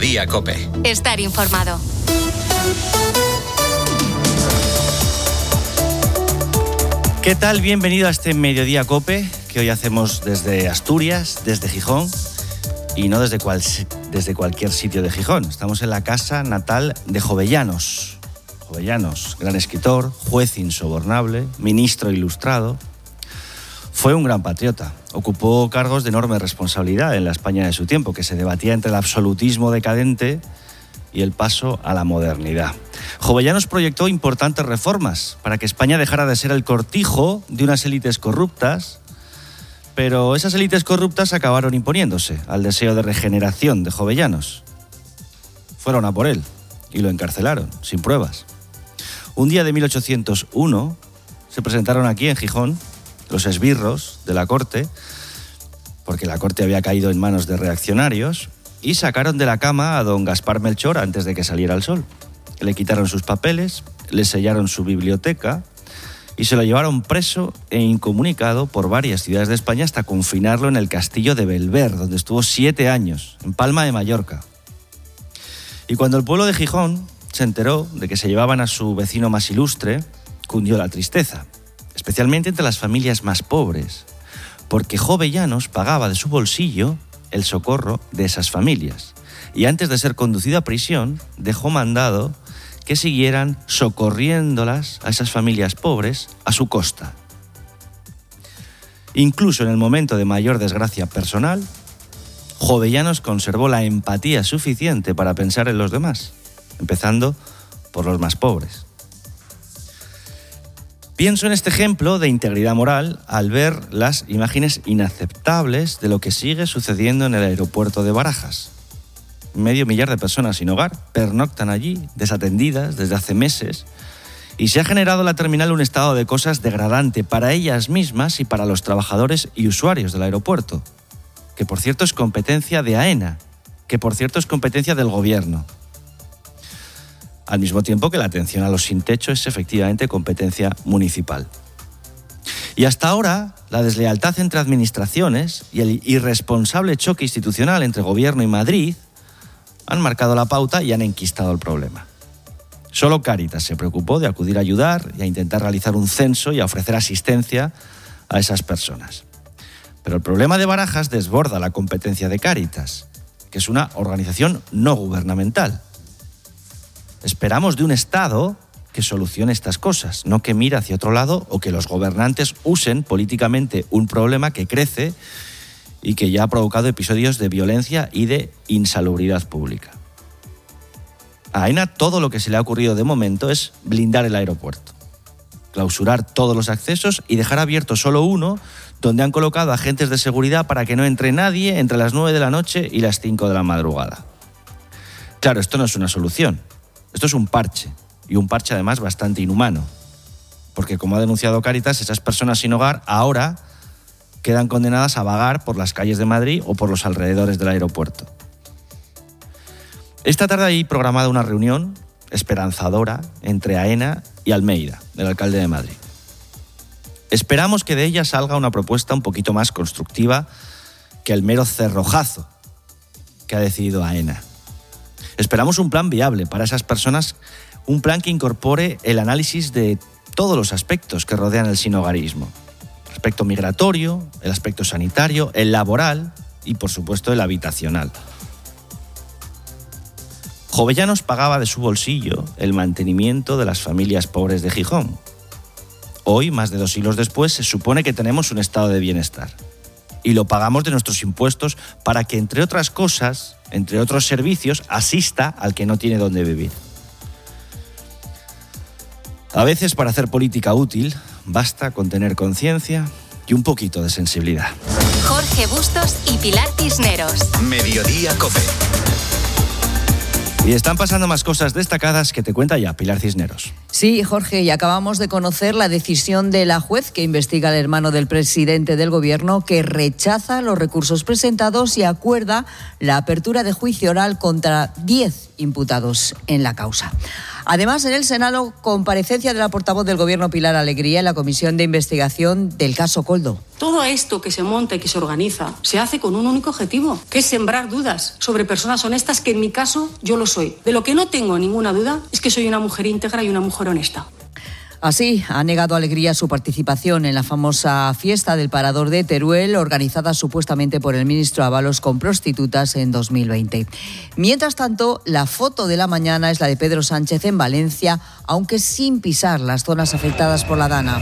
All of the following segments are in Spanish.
Mediodía COPE. Estar informado. ¿Qué tal? Bienvenido a este Mediodía COPE, que hoy hacemos desde Asturias, desde Gijón, y no desde cualquier sitio de Gijón. Estamos en la casa natal de Jovellanos. Jovellanos, gran escritor, juez insobornable, ministro ilustrado. Fue un gran patriota. Ocupó cargos de enorme responsabilidad en la España de su tiempo, que se debatía entre el absolutismo decadente y el paso a la modernidad. Jovellanos proyectó importantes reformas para que España dejara de ser el cortijo de unas élites corruptas, pero esas élites corruptas acabaron imponiéndose al deseo de regeneración de Jovellanos. Fueron a por él y lo encarcelaron, sin pruebas. Un día de 1801 se presentaron aquí en Gijón los esbirros de la corte, porque la corte había caído en manos de reaccionarios, y sacaron de la cama a don Gaspar Melchor antes de que saliera el sol. Le quitaron sus papeles, le sellaron su biblioteca y se lo llevaron preso e incomunicado por varias ciudades de España hasta confinarlo en el castillo de Belver, donde estuvo 7 años, en Palma de Mallorca. Y cuando el pueblo de Gijón se enteró de que se llevaban a su vecino más ilustre, cundió la tristeza, especialmente entre las familias más pobres, porque Jovellanos pagaba de su bolsillo el socorro de esas familias. Y antes de ser conducido a prisión, dejó mandado que siguieran socorriéndolas a esas familias pobres a su costa. Incluso en el momento de mayor desgracia personal, Jovellanos conservó la empatía suficiente para pensar en los demás, empezando por los más pobres. Pienso en este ejemplo de integridad moral al ver las imágenes inaceptables de lo que sigue sucediendo en el aeropuerto de Barajas. 500.000 de personas sin hogar pernoctan allí, desatendidas desde hace meses, y se ha generado en la terminal un estado de cosas degradante para ellas mismas y para los trabajadores y usuarios del aeropuerto, que por cierto es competencia de AENA, que por cierto es competencia del gobierno. Al mismo tiempo que la atención a los sin techo es efectivamente competencia municipal. Y hasta ahora, la deslealtad entre administraciones y el irresponsable choque institucional entre Gobierno y Madrid han marcado la pauta y han enquistado el problema. Solo Cáritas se preocupó de acudir a ayudar y a intentar realizar un censo y a ofrecer asistencia a esas personas. Pero el problema de Barajas desborda la competencia de Cáritas, que es una organización no gubernamental. Esperamos de un Estado que solucione estas cosas, no que mire hacia otro lado o que los gobernantes usen políticamente un problema que crece y que ya ha provocado episodios de violencia y de insalubridad pública. A AENA todo lo que se le ha ocurrido de momento es blindar el aeropuerto, clausurar todos los accesos y dejar abierto solo uno, donde han colocado agentes de seguridad para que no entre nadie entre las 9 de la noche y las 5 de la madrugada. Claro, esto no es una solución. Esto es un parche, y un parche además bastante inhumano, porque como ha denunciado Cáritas, esas personas sin hogar ahora quedan condenadas a vagar por las calles de Madrid o por los alrededores del aeropuerto. Esta tarde hay programada una reunión esperanzadora entre AENA y Almeida, el alcalde de Madrid. Esperamos que de ella salga una propuesta un poquito más constructiva que el mero cerrojazo que ha decidido AENA. Esperamos un plan viable para esas personas, un plan que incorpore el análisis de todos los aspectos que rodean el sinhogarismo. El aspecto migratorio, el aspecto sanitario, el laboral y, por supuesto, el habitacional. Jovellanos pagaba de su bolsillo el mantenimiento de las familias pobres de Gijón. Hoy, más de 2 siglos después, se supone que tenemos un estado de bienestar. Y lo pagamos de nuestros impuestos para que, entre otras cosas, entre otros servicios, asista al que no tiene dónde vivir. A veces, para hacer política útil, basta con tener conciencia y un poquito de sensibilidad. Jorge Bustos y Pilar Cisneros. Mediodía COPE. Y están pasando más cosas destacadas que te cuenta ya Pilar Cisneros. Sí, Jorge, y acabamos de conocer la decisión de la juez que investiga al hermano del presidente del Gobierno, que rechaza los recursos presentados y acuerda la apertura de juicio oral contra 10 imputados en la causa. Además, en el Senado, comparecencia de la portavoz del Gobierno, Pilar Alegría, en la comisión de investigación del caso Koldo. Todo esto que se monta y que se organiza se hace con un único objetivo, que es sembrar dudas sobre personas honestas, que en mi caso yo lo soy. De lo que no tengo ninguna duda es que soy una mujer íntegra y una mujer honesta. Así, ha negado Alegría su participación en la famosa fiesta del Parador de Teruel, organizada supuestamente por el ministro Ábalos con prostitutas en 2020. Mientras tanto, la foto de la mañana es la de Pedro Sánchez en Valencia, aunque sin pisar las zonas afectadas por la Dana.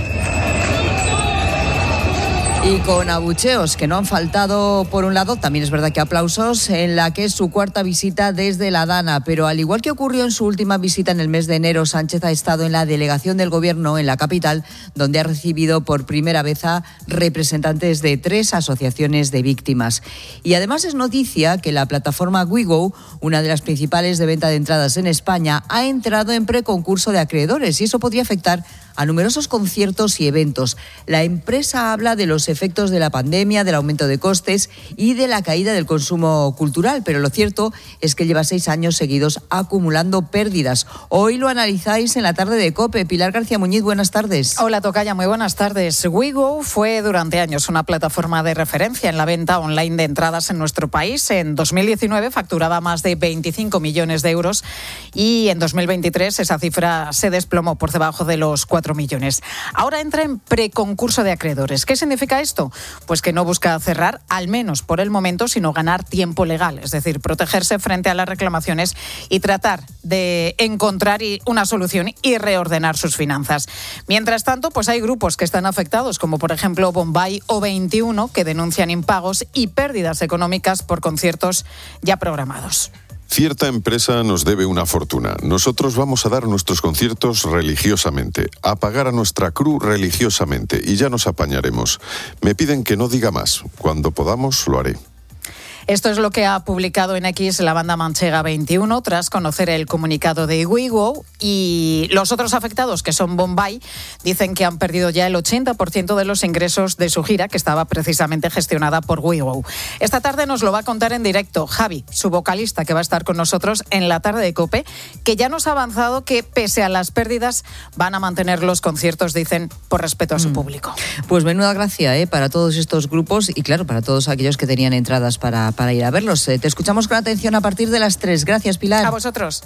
Y con abucheos que no han faltado, por un lado, también es verdad que aplausos, en la que es su cuarta visita desde la Dana. Pero al igual que ocurrió en su última visita en el mes de enero, Sánchez ha estado en la delegación del Gobierno en la capital, donde ha recibido por primera vez a representantes de 3 asociaciones de víctimas. Y además es noticia que la plataforma WeGo, una de las principales de venta de entradas en España, ha entrado en preconcurso de acreedores y eso podría afectar a numerosos conciertos y eventos. La empresa habla de los efectos de la pandemia, del aumento de costes y de la caída del consumo cultural, pero lo cierto es que lleva 6 años seguidos acumulando pérdidas. Hoy lo analizáis en la tarde de COPE. Pilar García Muñiz, buenas tardes. Hola, tocaya, muy buenas tardes. WeGo fue durante años una plataforma de referencia en la venta online de entradas en nuestro país. En 2019 facturaba más de 25 millones de euros y en 2023 esa cifra se desplomó por debajo de los 4 millones. Ahora entra en preconcurso de acreedores. ¿Qué significa esto? Pues que no busca cerrar, al menos por el momento, sino ganar tiempo legal, es decir, protegerse frente a las reclamaciones y tratar de encontrar una solución y reordenar sus finanzas. Mientras tanto, pues hay grupos que están afectados, como por ejemplo Bombay o 21, que denuncian impagos y pérdidas económicas por conciertos ya programados. Cierta empresa nos debe una fortuna. Nosotros vamos a dar nuestros conciertos religiosamente, a pagar a nuestra crew religiosamente y ya nos apañaremos. Me piden que no diga más. Cuando podamos, lo haré. Esto es lo que ha publicado en X la banda manchega 21 tras conocer el comunicado de WeGo, y los otros afectados, que son Bombay, dicen que han perdido ya el 80% de los ingresos de su gira, que estaba precisamente gestionada por WeGo. Esta tarde nos lo va a contar en directo Javi, su vocalista, que va a estar con nosotros en la tarde de COPE, que ya nos ha avanzado que pese a las pérdidas van a mantener los conciertos, dicen, por respeto a su público. Pues menuda gracia para todos estos grupos y claro, para todos aquellos que tenían entradas para ir a verlos. Te escuchamos con atención a partir de las 3. Gracias, Pilar. A vosotros.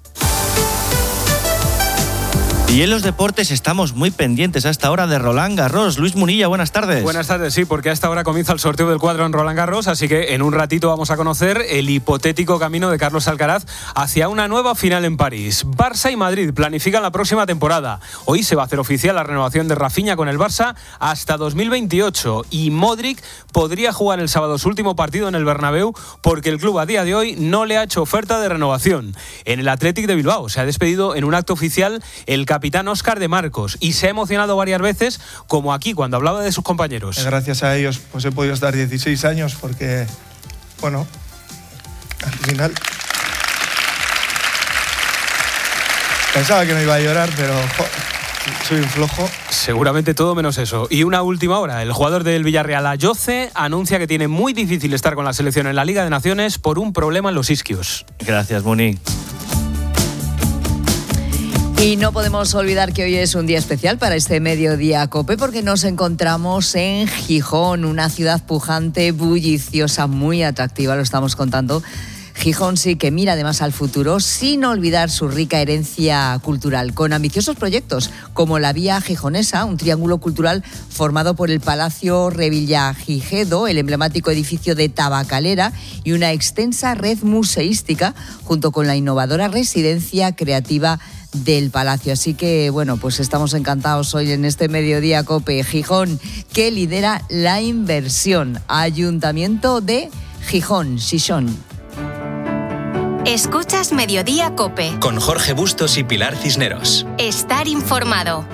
Y en los deportes estamos muy pendientes a esta hora de Roland Garros. Luis Munilla, buenas tardes. Buenas tardes, sí, porque a esta hora comienza el sorteo del cuadro en Roland Garros, así que en un ratito vamos a conocer el hipotético camino de Carlos Alcaraz hacia una nueva final en París. Barça y Madrid planifican la próxima temporada. Hoy se va a hacer oficial la renovación de Rafinha con el Barça hasta 2028 y Modric podría jugar el sábado su último partido en el Bernabéu porque el club a día de hoy no le ha hecho oferta de renovación. En el Athletic de Bilbao se ha despedido en un acto oficial el capitán Óscar de Marcos y se ha emocionado varias veces, como aquí cuando hablaba de sus compañeros. Gracias a ellos pues he podido estar 16 años porque, bueno, al final pensaba que no iba a llorar, pero soy un flojo. Seguramente todo menos eso. Y una última hora, el jugador del Villarreal, Ayoce, anuncia que tiene muy difícil estar con la selección en la Liga de Naciones por un problema en los isquios. Gracias, Muni. Y no podemos olvidar que hoy es un día especial para este Mediodía COPE porque nos encontramos en Gijón, una ciudad pujante, bulliciosa, muy atractiva, lo estamos contando. Gijón sí que mira además al futuro sin olvidar su rica herencia cultural, con ambiciosos proyectos como la Vía Gijonesa, un triángulo cultural formado por el Palacio Revillagigedo, el emblemático edificio de Tabacalera y una extensa red museística junto con la innovadora residencia creativa del Palacio. Así que, bueno, pues estamos encantados hoy en este Mediodía COPE. Gijón, que lidera la inversión. Ayuntamiento de Gijón, Xixón. Escuchas Mediodía COPE. Con Jorge Bustos y Pilar Cisneros. Estar informado.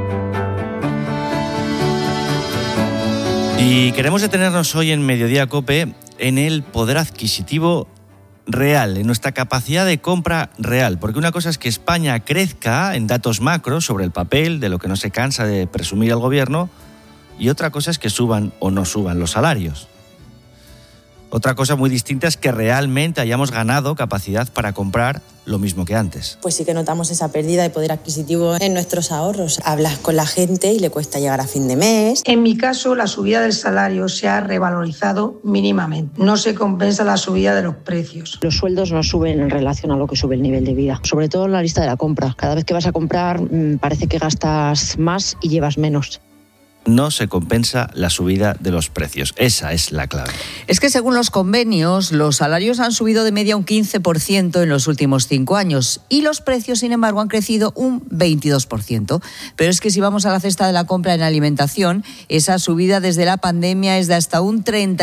Y queremos detenernos hoy en Mediodía COPE en el poder adquisitivo real, en nuestra capacidad de compra real, porque una cosa es que España crezca en datos macros sobre el papel, de lo que no se cansa de presumir el gobierno, y otra cosa es que suban o no suban los salarios. Otra cosa muy distinta es que realmente hayamos ganado capacidad para comprar lo mismo que antes. Pues sí que notamos esa pérdida de poder adquisitivo en nuestros ahorros. Hablas con la gente y le cuesta llegar a fin de mes. En mi caso, la subida del salario se ha revalorizado mínimamente. No se compensa la subida de los precios. Los sueldos no suben en relación a lo que sube el nivel de vida, sobre todo en la lista de la compra. Cada vez que vas a comprar parece que gastas más y llevas menos. No se compensa la subida de los precios. Esa es la clave. Es que según los convenios, los salarios han subido de media un 15% en los últimos 5 años y los precios, sin embargo, han crecido un 22%. Pero es que si vamos a la cesta de la compra en alimentación, esa subida desde la pandemia es de hasta un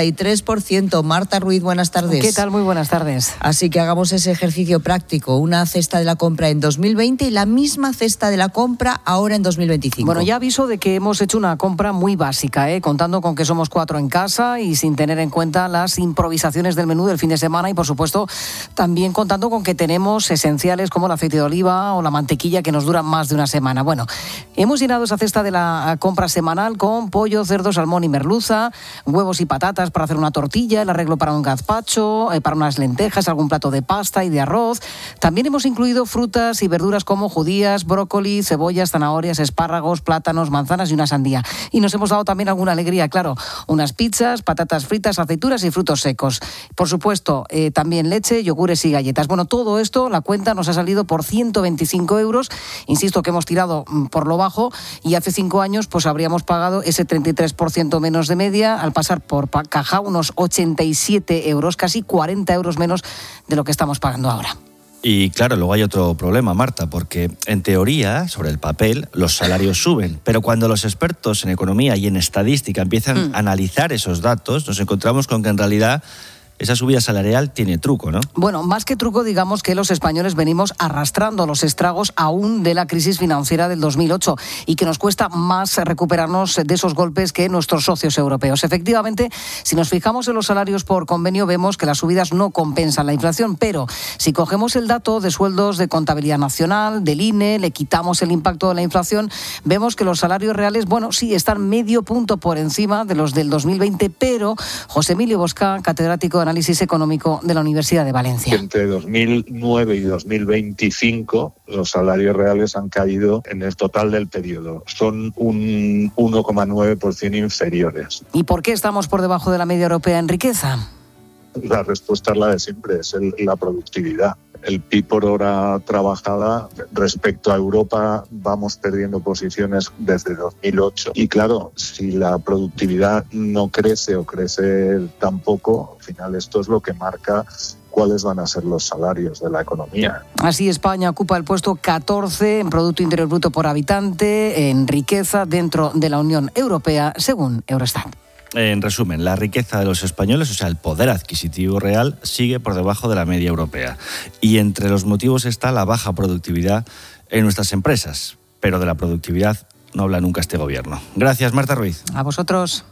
33%. Marta Ruiz, buenas tardes. ¿Qué tal? Muy buenas tardes. Así que hagamos ese ejercicio práctico. Una cesta de la compra en 2020 y la misma cesta de la compra ahora en 2025. Bueno, ya aviso de que hemos hecho una compra muy básica, contando con que somos 4 en casa y sin tener en cuenta las improvisaciones del menú del fin de semana y, por supuesto, también contando con que tenemos esenciales como el aceite de oliva o la mantequilla que nos duran más de una semana. Bueno, hemos llenado esa cesta de la compra semanal con pollo, cerdo, salmón y merluza, huevos y patatas para hacer una tortilla, el arreglo para un gazpacho, para unas lentejas, algún plato de pasta y de arroz. También hemos incluido frutas y verduras como judías, brócoli, cebollas, zanahorias, espárragos, plátanos, manzanas y una sandía. Y nos hemos dado también alguna alegría, claro, unas pizzas, patatas fritas, aceitunas y frutos secos. Por supuesto, también leche, yogures y galletas. Bueno, todo esto, la cuenta nos ha salido por 125 euros. Insisto que hemos tirado por lo bajo y hace 5 años pues habríamos pagado ese 33% menos de media, al pasar por caja unos 87 euros, casi 40 euros menos de lo que estamos pagando ahora. Y claro, luego hay otro problema, Marta, porque en teoría, sobre el papel, los salarios suben, pero cuando los expertos en economía y en estadística empiezan a analizar esos datos, nos encontramos con que en realidad esa subida salarial tiene truco, ¿no? Bueno, más que truco, digamos que los españoles venimos arrastrando los estragos aún de la crisis financiera del 2008 y que nos cuesta más recuperarnos de esos golpes que nuestros socios europeos. Efectivamente, si nos fijamos en los salarios por convenio, vemos que las subidas no compensan la inflación, pero si cogemos el dato de sueldos de Contabilidad Nacional, del INE, le quitamos el impacto de la inflación, vemos que los salarios reales, bueno, sí, están medio punto por encima de los del 2020, pero José Emilio Bosca, catedrático de Análisis Económico de la Universidad de Valencia. Entre 2009 y 2025 los salarios reales han caído en el total del periodo. Son un 1,9% inferiores. ¿Y por qué estamos por debajo de la media europea en riqueza? La respuesta es la de siempre, es la productividad. El PIB por hora trabajada respecto a Europa vamos perdiendo posiciones desde 2008. Y claro, si la productividad no crece o crece tan poco, al final esto es lo que marca cuáles van a ser los salarios de la economía. Así España ocupa el puesto 14 en Producto Interior Bruto por habitante, en riqueza dentro de la Unión Europea, según Eurostat. En resumen, la riqueza de los españoles, o sea, el poder adquisitivo real, sigue por debajo de la media europea. Y entre los motivos está la baja productividad en nuestras empresas. Pero de la productividad no habla nunca este gobierno. Gracias, Marta Ruiz. A vosotros.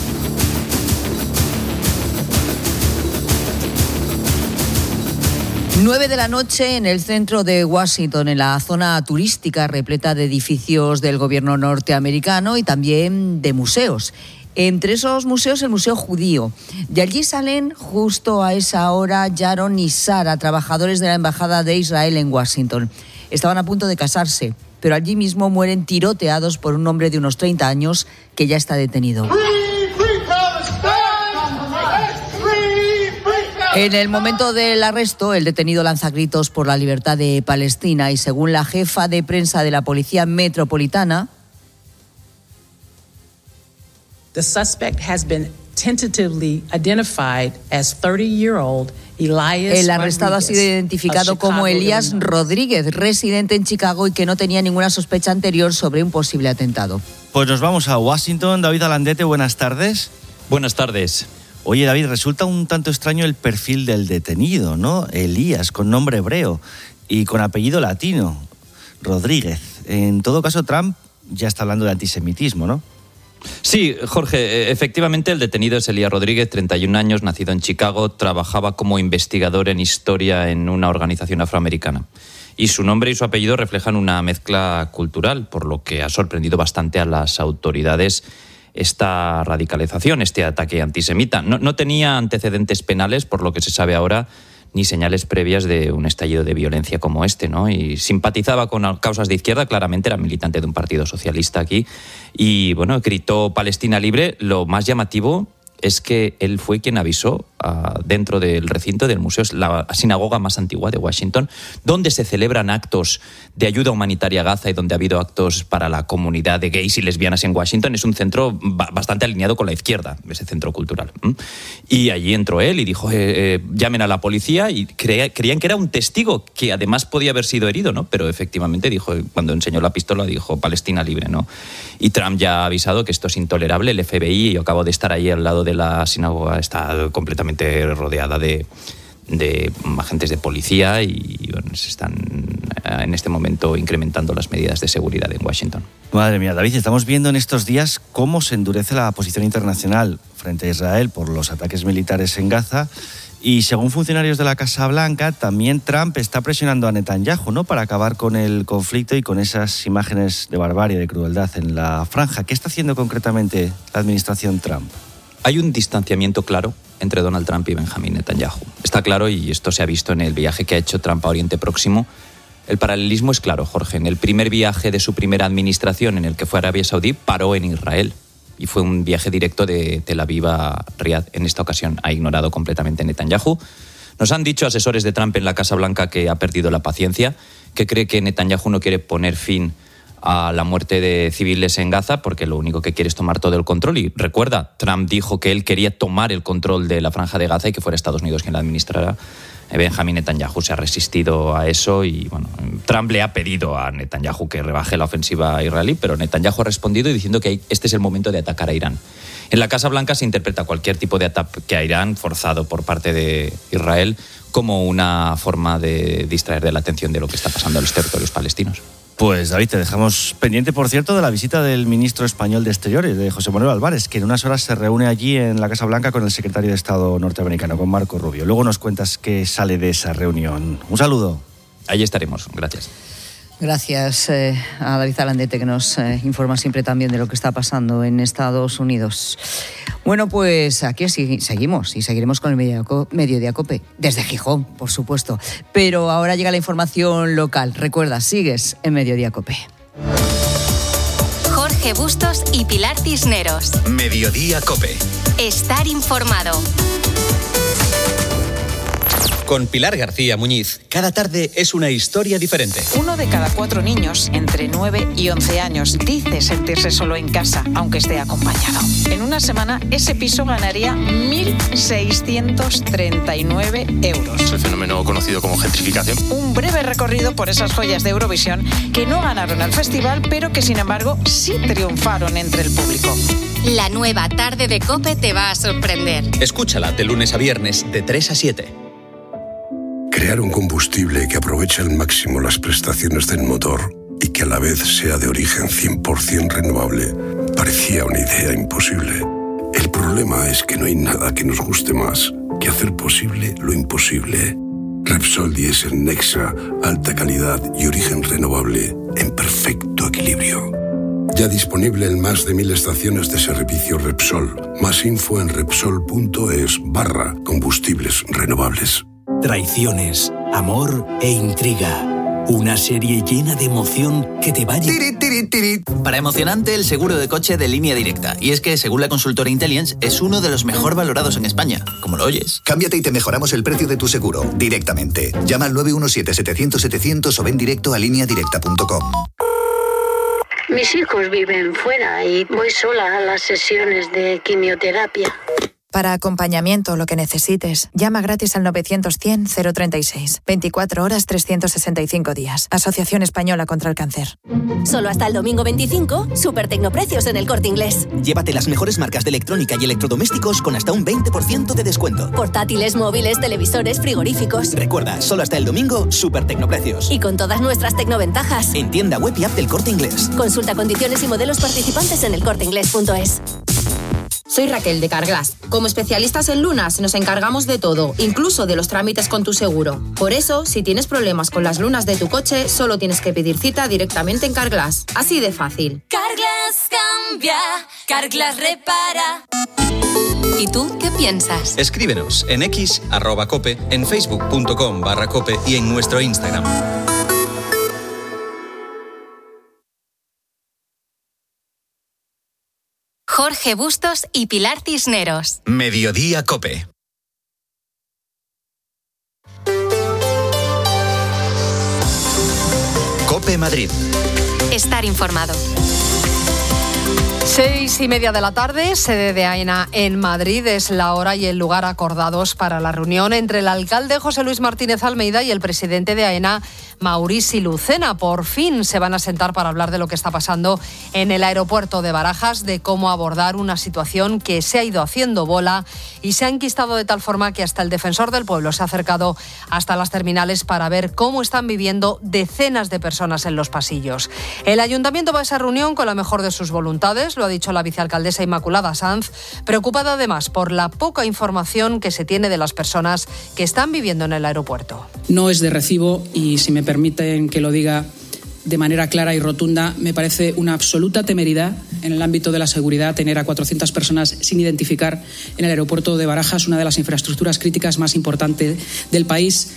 Nueve de la noche en el centro de Washington, en la zona turística repleta de edificios del gobierno norteamericano y también de museos. Entre esos museos, el Museo Judío. De allí salen justo a esa hora Yaron y Sara, trabajadores de la Embajada de Israel en Washington. Estaban a punto de casarse, pero allí mismo mueren tiroteados por un hombre de unos 30 años que ya está detenido. En el momento del arresto, el detenido lanza gritos por la libertad de Palestina y según la jefa de prensa de la Policía Metropolitana, The suspect has been tentatively identified as 30-year-old Elias. El arrestado ha sido identificado como Elías Rodríguez, residente en Chicago y que no tenía ninguna sospecha anterior sobre un posible atentado. Pues nos vamos a Washington. David Alandete, buenas tardes. Buenas tardes. Oye, David, resulta un tanto extraño el perfil del detenido, ¿no? Elías, con nombre hebreo y con apellido latino, Rodríguez. En todo caso, Trump ya está hablando de antisemitismo, ¿no? Sí, Jorge, efectivamente el detenido es Elías Rodríguez, 31 años, nacido en Chicago, trabajaba como investigador en historia en una organización afroamericana. Y su nombre y su apellido reflejan una mezcla cultural, por lo que ha sorprendido bastante a las autoridades esta radicalización, este ataque antisemita. No tenía antecedentes penales, por lo que se sabe ahora, ni señales previas de un estallido de violencia como este, ¿no? Y simpatizaba con causas de izquierda, claramente era militante de un partido socialista aquí, y bueno, gritó Palestina libre. Lo más llamativo es que él fue quien avisó dentro del recinto del museo, es la sinagoga más antigua de Washington, donde se celebran actos de ayuda humanitaria a Gaza y donde ha habido actos para la comunidad de gays y lesbianas en Washington. Es un centro bastante alineado con la izquierda, ese centro cultural. Y allí entró él y dijo, llamen a la policía, y creían que era un testigo que además podía haber sido herido, ¿no? Pero efectivamente dijo, cuando enseñó la pistola, dijo Palestina libre, ¿no? Y Trump ya ha avisado que esto es intolerable. El FBI, yo acabo de estar ahí al lado de la sinagoga, está completamente rodeada de agentes de policía y bueno, se están en este momento incrementando las medidas de seguridad en Washington. Madre mía, David, estamos viendo en estos días cómo se endurece la posición internacional frente a Israel por los ataques militares en Gaza. Y según funcionarios de la Casa Blanca, también Trump está presionando a Netanyahu, ¿no?, para acabar con el conflicto y con esas imágenes de barbarie, de crueldad en la franja. ¿Qué está haciendo concretamente la administración Trump? Hay un distanciamiento claro entre Donald Trump y Benjamin Netanyahu. Está claro, y esto se ha visto en el viaje que ha hecho Trump a Oriente Próximo. El paralelismo es claro, Jorge. En el primer viaje de su primera administración, en el que fue a Arabia Saudí, paró en Israel. Y fue un viaje directo de Tel Aviv a Riad. En esta ocasión ha ignorado completamente Netanyahu. Nos han dicho asesores de Trump en la Casa Blanca que ha perdido la paciencia, que cree que Netanyahu no quiere poner fin a la muerte de civiles en Gaza, porque lo único que quiere es tomar todo el control. Y recuerda, Trump dijo que él quería tomar el control de la franja de Gaza y que fuera Estados Unidos quien la administrara. Benjamin Netanyahu se ha resistido a eso y bueno, Trump le ha pedido a Netanyahu que rebaje la ofensiva israelí, pero Netanyahu ha respondido diciendo que este es el momento de atacar a Irán. En la Casa Blanca se interpreta cualquier tipo de ataque a Irán forzado por parte de Israel como una forma de distraer de la atención de lo que está pasando en los territorios palestinos. Pues David, te dejamos pendiente, por cierto, de la visita del ministro español de Exteriores, de José Manuel Álvarez, que en unas horas se reúne allí en la Casa Blanca con el secretario de Estado norteamericano, con Marco Rubio. Luego nos cuentas qué sale de esa reunión. Un saludo. Allí estaremos. Gracias. Gracias a David Alandete, que nos informa siempre también de lo que está pasando en Estados Unidos. Bueno, pues aquí seguimos y seguiremos con el Mediodía COPE, desde Gijón, por supuesto. Pero ahora llega la información local. Recuerda, sigues en Mediodía COPE. Jorge Bustos y Pilar Cisneros. Mediodía COPE. Estar informado. Con Pilar García Muñiz, cada tarde es una historia diferente. 1 de cada 4 niños entre 9 y 11 años dice sentirse solo en casa, aunque esté acompañado. En una semana, ese piso ganaría 1.639 euros. Es el fenómeno conocido como gentrificación. Un breve recorrido por esas joyas de Eurovisión que no ganaron al festival, pero que sin embargo sí triunfaron entre el público. La nueva tarde de COPE te va a sorprender. Escúchala de lunes a viernes de 3 a 7. Crear un combustible que aproveche al máximo las prestaciones del motor y que a la vez sea de origen 100% renovable parecía una idea imposible. El problema es que no hay nada que nos guste más que hacer posible lo imposible. Repsol Diesel Nexa, alta calidad y origen renovable en perfecto equilibrio. Ya disponible en más de 1.000 estaciones de servicio Repsol. Más info en Repsol.es/combustibles renovables. Traiciones, amor e intriga. Una serie llena de emoción que te va a... Para emocionante, el seguro de coche de Línea Directa. Y es que, según la consultora Intellience, es uno de los mejor valorados en España. Como lo oyes. Cámbiate y te mejoramos el precio de tu seguro directamente. Llama al 917-700-700 o ven directo a lineadirecta.com. Mis hijos viven fuera y voy sola a las sesiones de quimioterapia. Para acompañamiento, lo que necesites, llama gratis al 900-100-036. 24 horas, 365 días. Asociación Española contra el Cáncer. Solo hasta el domingo 25, super tecnoprecios en El Corte Inglés. Llévate las mejores marcas de electrónica y electrodomésticos con hasta un 20% de descuento. Portátiles, móviles, televisores, frigoríficos. Recuerda, solo hasta el domingo, super tecnoprecios. Y con todas nuestras tecnoventajas. En tienda web y app del Corte Inglés. Consulta condiciones y modelos participantes en elcorteinglés.es. Soy Raquel de Carglass. Como especialistas en lunas nos encargamos de todo, incluso de los trámites con tu seguro. Por eso, si tienes problemas con las lunas de tu coche, solo tienes que pedir cita directamente en Carglass. Así de fácil. Carglass limpia, Carglass repara. ¿Y tú qué piensas? Escríbenos en X @cope, en facebook.com/cope y en nuestro Instagram. Jorge Bustos y Pilar Cisneros. Mediodía Cope. Cope Madrid. Estar informado. 6:30 de la tarde, sede de AENA en Madrid. Es la hora y el lugar acordados para la reunión entre el alcalde José Luis Martínez Almeida y el presidente de AENA, Maurici Lucena. Por fin se van a sentar para hablar de lo que está pasando en el aeropuerto de Barajas, de cómo abordar una situación que se ha ido haciendo bola y se ha enquistado de tal forma que hasta el defensor del pueblo se ha acercado hasta las terminales para ver cómo están viviendo decenas de personas en los pasillos. El ayuntamiento va a esa reunión con la mejor de sus voluntades, lo ha dicho la vicealcaldesa Inmaculada Sanz, preocupada además por la poca información que se tiene de las personas que están viviendo en el aeropuerto. No es de recibo y, si me permiten que lo diga de manera clara y rotunda, me parece una absoluta temeridad en el ámbito de la seguridad tener a 400 personas sin identificar en el aeropuerto de Barajas, una de las infraestructuras críticas más importantes del país.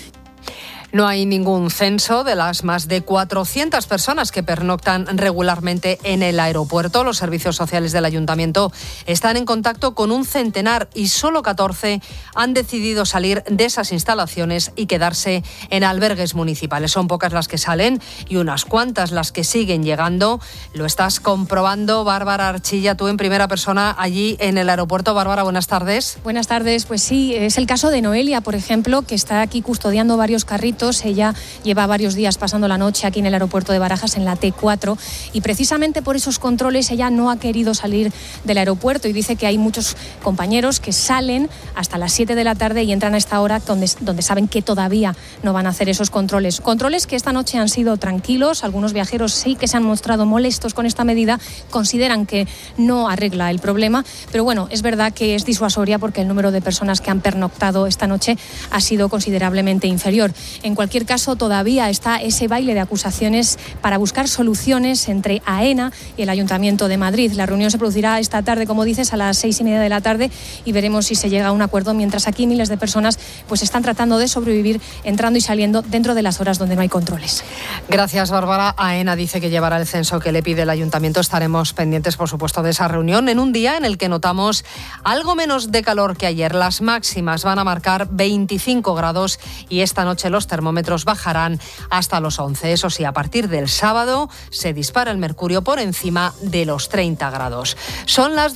No hay ningún censo de las más de 400 personas que pernoctan regularmente en el aeropuerto. Los servicios sociales del ayuntamiento están en contacto con un centenar y solo 14 han decidido salir de esas instalaciones y quedarse en albergues municipales. Son pocas las que salen y unas cuantas las que siguen llegando. Lo estás comprobando, Bárbara Archilla, tú en primera persona allí en el aeropuerto. Bárbara, buenas tardes. Buenas tardes. Pues sí, es el caso de Noelia, por ejemplo, que está aquí custodiando varios carritos. Ella lleva varios días pasando la noche aquí en el aeropuerto de Barajas, en la T4, y precisamente por esos controles ella no ha querido salir del aeropuerto y dice que hay muchos compañeros que salen hasta las 7 de la tarde y entran a esta hora donde saben que todavía no van a hacer esos controles. Controles que esta noche han sido tranquilos, algunos viajeros sí que se han mostrado molestos con esta medida, consideran que no arregla el problema, pero bueno, es verdad que es disuasoria porque el número de personas que han pernoctado esta noche ha sido considerablemente inferior. En cualquier caso, todavía está ese baile de acusaciones para buscar soluciones entre AENA y el Ayuntamiento de Madrid. La reunión se producirá esta tarde, como dices, a las 6:30 de la tarde y veremos si se llega a un acuerdo, mientras aquí miles de personas pues están tratando de sobrevivir entrando y saliendo dentro de las horas donde no hay controles. Gracias, Bárbara. AENA dice que llevará el censo que le pide el Ayuntamiento. Estaremos pendientes, por supuesto, de esa reunión en un día en el que notamos algo menos de calor que ayer. Las máximas van a marcar 25 grados y esta noche los termómetros bajarán hasta los 11. Eso sí, a partir del sábado se dispara el mercurio por encima de los 30 grados. Son las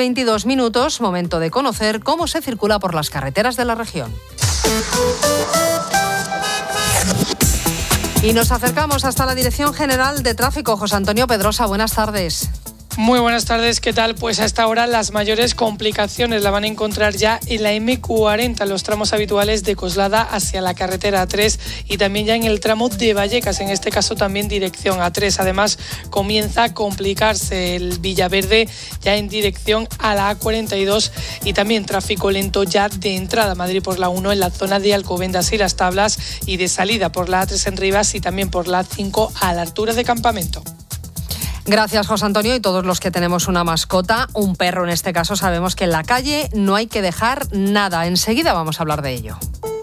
2:22, momento de conocer cómo se circula por las carreteras de la región. Y nos acercamos hasta la Dirección General de Tráfico. José Antonio Pedrosa, buenas tardes. Muy buenas tardes, ¿qué tal? Pues hasta ahora las mayores complicaciones la van a encontrar ya en la M40, los tramos habituales de Coslada hacia la carretera A3 y también ya en el tramo de Vallecas, en este caso también dirección A3. Además, comienza a complicarse el Villaverde ya en dirección a la A42 y también tráfico lento ya de entrada a Madrid por la 1 en la zona de Alcobendas y Las Tablas y de salida por la A3 en Rivas y también por la A5 a la altura de Campamento. Gracias, José Antonio. Y todos los que tenemos una mascota, un perro en este caso, sabemos que en la calle no hay que dejar nada. Enseguida vamos a hablar de ello.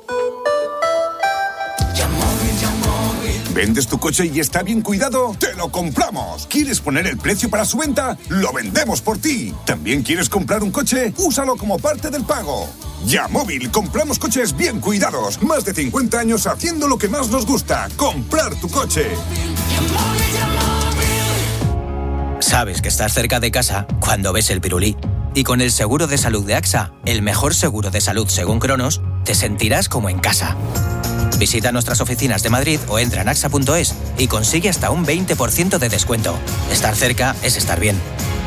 ¿Vendes tu coche y está bien cuidado? ¡Te lo compramos! ¿Quieres poner el precio para su venta? ¡Lo vendemos por ti! ¿También quieres comprar un coche? ¡Úsalo como parte del pago! Yamóvil, compramos coches bien cuidados. Más de 50 años haciendo lo que más nos gusta, comprar tu coche. Sabes que estás cerca de casa cuando ves el pirulí. Y con el seguro de salud de AXA, el mejor seguro de salud según Cronos, te sentirás como en casa. Visita nuestras oficinas de Madrid o entra en axa.es y consigue hasta un 20% de descuento. Estar cerca es estar bien.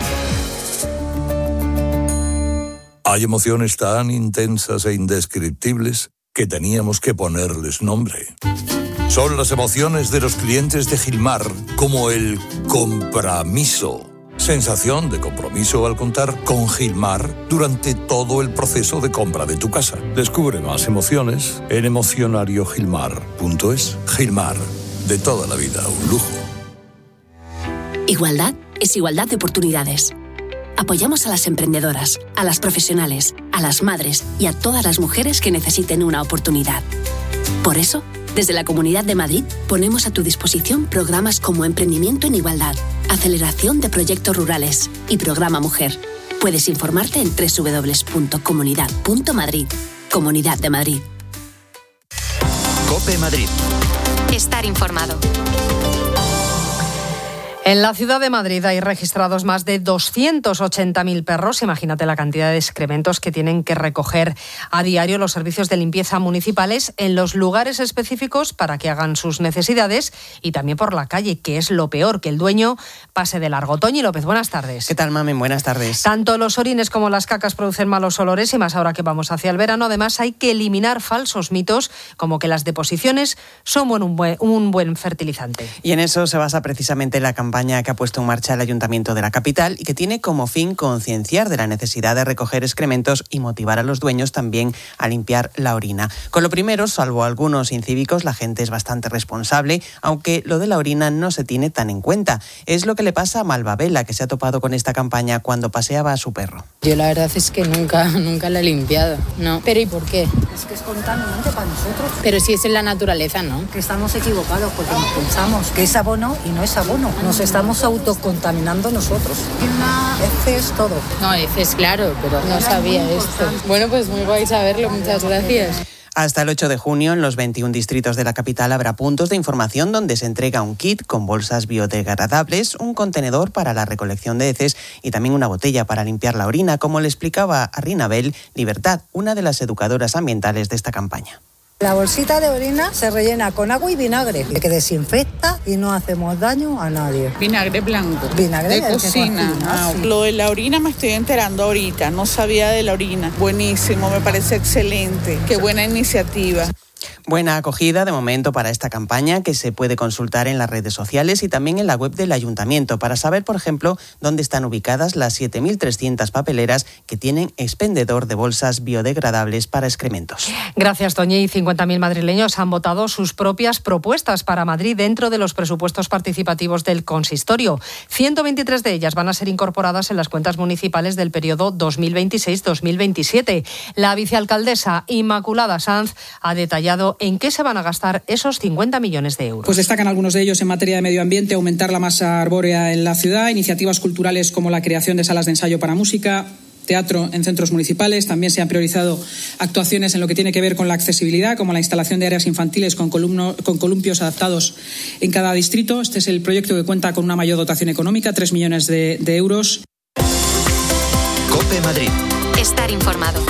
Hay emociones tan intensas e indescriptibles que teníamos que ponerles nombre. Son las emociones de los clientes de Gilmar, como el compromiso. Sensación de compromiso al contar con Gilmar durante todo el proceso de compra de tu casa. Descubre más emociones en emocionariogilmar.es. Gilmar, de toda la vida, un lujo. Igualdad es igualdad de oportunidades. apoyamos a las emprendedoras, a las profesionales, a las madres y a todas las mujeres que necesiten una oportunidad. Por eso, desde la Comunidad de Madrid ponemos a tu disposición programas como Emprendimiento en Igualdad, Aceleración de Proyectos Rurales y Programa Mujer. Puedes informarte en www.comunidad.madrid. Comunidad de Madrid. COPE Madrid. Estar informado. En la ciudad de Madrid hay registrados más de 280.000 perros. Imagínate la cantidad de excrementos que tienen que recoger a diario los servicios de limpieza municipales en los lugares específicos para que hagan sus necesidades y también por la calle, que es lo peor, que el dueño pase de largo. Toñi López, buenas tardes. ¿Qué tal, Mamen? Buenas tardes. Tanto los orines como las cacas producen malos olores y más ahora que vamos hacia el verano. Además, hay que eliminar falsos mitos como que las deposiciones son un buen fertilizante. Y en eso se basa precisamente la campaña que ha puesto en marcha el Ayuntamiento de la capital y que tiene como fin concienciar de la necesidad de recoger excrementos y motivar a los dueños también a limpiar la orina. Con lo primero, salvo algunos incívicos, la gente es bastante responsable, aunque lo de la orina no se tiene tan en cuenta. Es lo que le pasa a Malvavela, que se ha topado con esta campaña cuando paseaba a su perro. Yo la verdad es que nunca la he limpiado, ¿no? ¿Pero y por qué? Es que es contaminante para nosotros. Pero si es en la naturaleza, ¿no? Que estamos equivocados porque nos pensamos que es abono y no es abono. Nos estamos autocontaminando nosotros. Heces, todo. No, heces, claro, pero no sabía esto. Bueno, pues muy guay saberlo, muchas gracias. Hasta el 8 de junio, en los 21 distritos de la capital, habrá puntos de información donde se entrega un kit con bolsas biodegradables, un contenedor para la recolección de heces y también una botella para limpiar la orina, como le explicaba a Rinabel Libertad, una de las educadoras ambientales de esta campaña. La bolsita de orina se rellena con agua y vinagre, que desinfecta y no hacemos daño a nadie. Vinagre blanco. Vinagre de cocina. Lo de la orina me estoy enterando ahorita, no sabía de la orina. Buenísimo, me parece excelente. Qué buena iniciativa. Buena acogida de momento para esta campaña que se puede consultar en las redes sociales y también en la web del Ayuntamiento para saber, por ejemplo, dónde están ubicadas las 7.300 papeleras que tienen expendedor de bolsas biodegradables para excrementos. Gracias, Toñi. 50.000 madrileños han votado sus propias propuestas para Madrid dentro de los presupuestos participativos del consistorio. 123 de ellas van a ser incorporadas en las cuentas municipales del periodo 2026-2027. La vicealcaldesa Inmaculada Sanz ha detallado en qué se van a gastar esos 50 millones de euros. Pues destacan algunos de ellos en materia de medio ambiente, aumentar la masa arbórea en la ciudad, iniciativas culturales como la creación de salas de ensayo para música, teatro en centros municipales. También se han priorizado actuaciones en lo que tiene que ver con la accesibilidad, como la instalación de áreas infantiles con columpios adaptados en cada distrito. Este es el proyecto que cuenta con una mayor dotación económica, 3 millones de euros. COPE Madrid. Estar informado.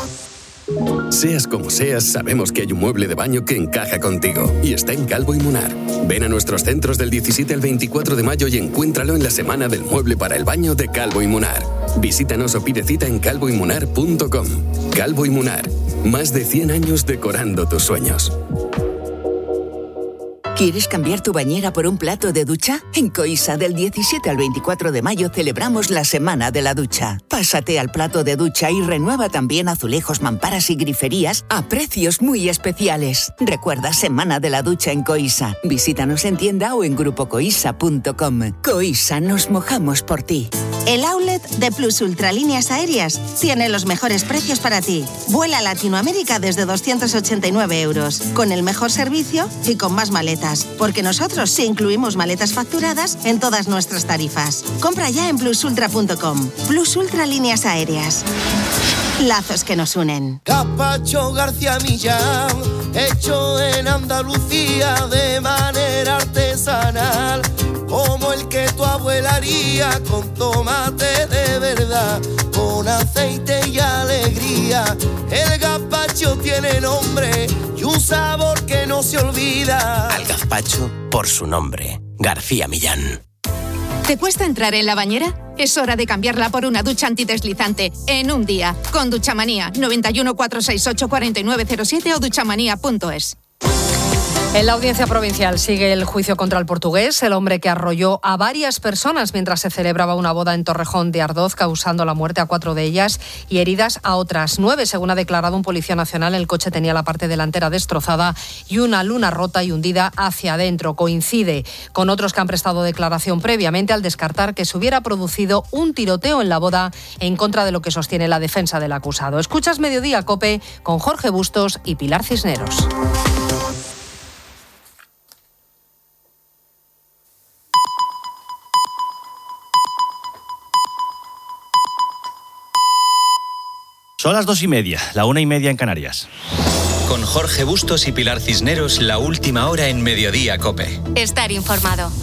Seas como seas, sabemos que hay un mueble de baño que encaja contigo y está en Calvo y Munar. Ven a nuestros centros del 17 al 24 de mayo y encuéntralo en la Semana del Mueble para el Baño de Calvo y Munar. Visítanos o pide cita en calvoymunar.com. Calvo y Munar, más de 100 años decorando tus sueños. ¿Quieres cambiar tu bañera por un plato de ducha? En Coisa, del 17 al 24 de mayo celebramos la Semana de la Ducha. Pásate al plato de ducha y renueva también azulejos, mamparas y griferías a precios muy especiales. Recuerda, Semana de la Ducha en Coisa. Visítanos en tienda o en grupocoisa.com. Coisa, nos mojamos por ti. El outlet de Plus Ultra Líneas Aéreas tiene los mejores precios para ti. Vuela a Latinoamérica desde 289 euros, con el mejor servicio y con más maletas. Porque nosotros sí incluimos maletas facturadas en todas nuestras tarifas. Compra ya en plusultra.com. Plus Ultra Líneas Aéreas. Lazos que nos unen. Gazpacho García Millán, hecho en Andalucía de manera artesanal, como el que tu abuela haría con tomate de verdad, con aceite y alegría. El gazpacho tiene nombre y un sabor que no se olvida. Al gazpacho por su nombre, García Millán. ¿Te cuesta entrar en la bañera? Es hora de cambiarla por una ducha antideslizante en un día. Con Duchamanía, 91 468 4907 o duchamanía.es. En la Audiencia Provincial sigue el juicio contra el portugués, el hombre que arrolló a varias personas mientras se celebraba una boda en Torrejón de Ardoz, causando la muerte a 4 de ellas y heridas a otras 9. Según ha declarado un policía nacional, el coche tenía la parte delantera destrozada y una luna rota y hundida hacia adentro. Coincide con otros que han prestado declaración previamente al descartar que se hubiera producido un tiroteo en la boda en contra de lo que sostiene la defensa del acusado. Escuchas Mediodía COPE con Jorge Bustos y Pilar Cisneros. Son las 2:30, la 1:30 en Canarias. Con Jorge Bustos y Pilar Cisneros, la última hora en Mediodía COPE. Estar informado.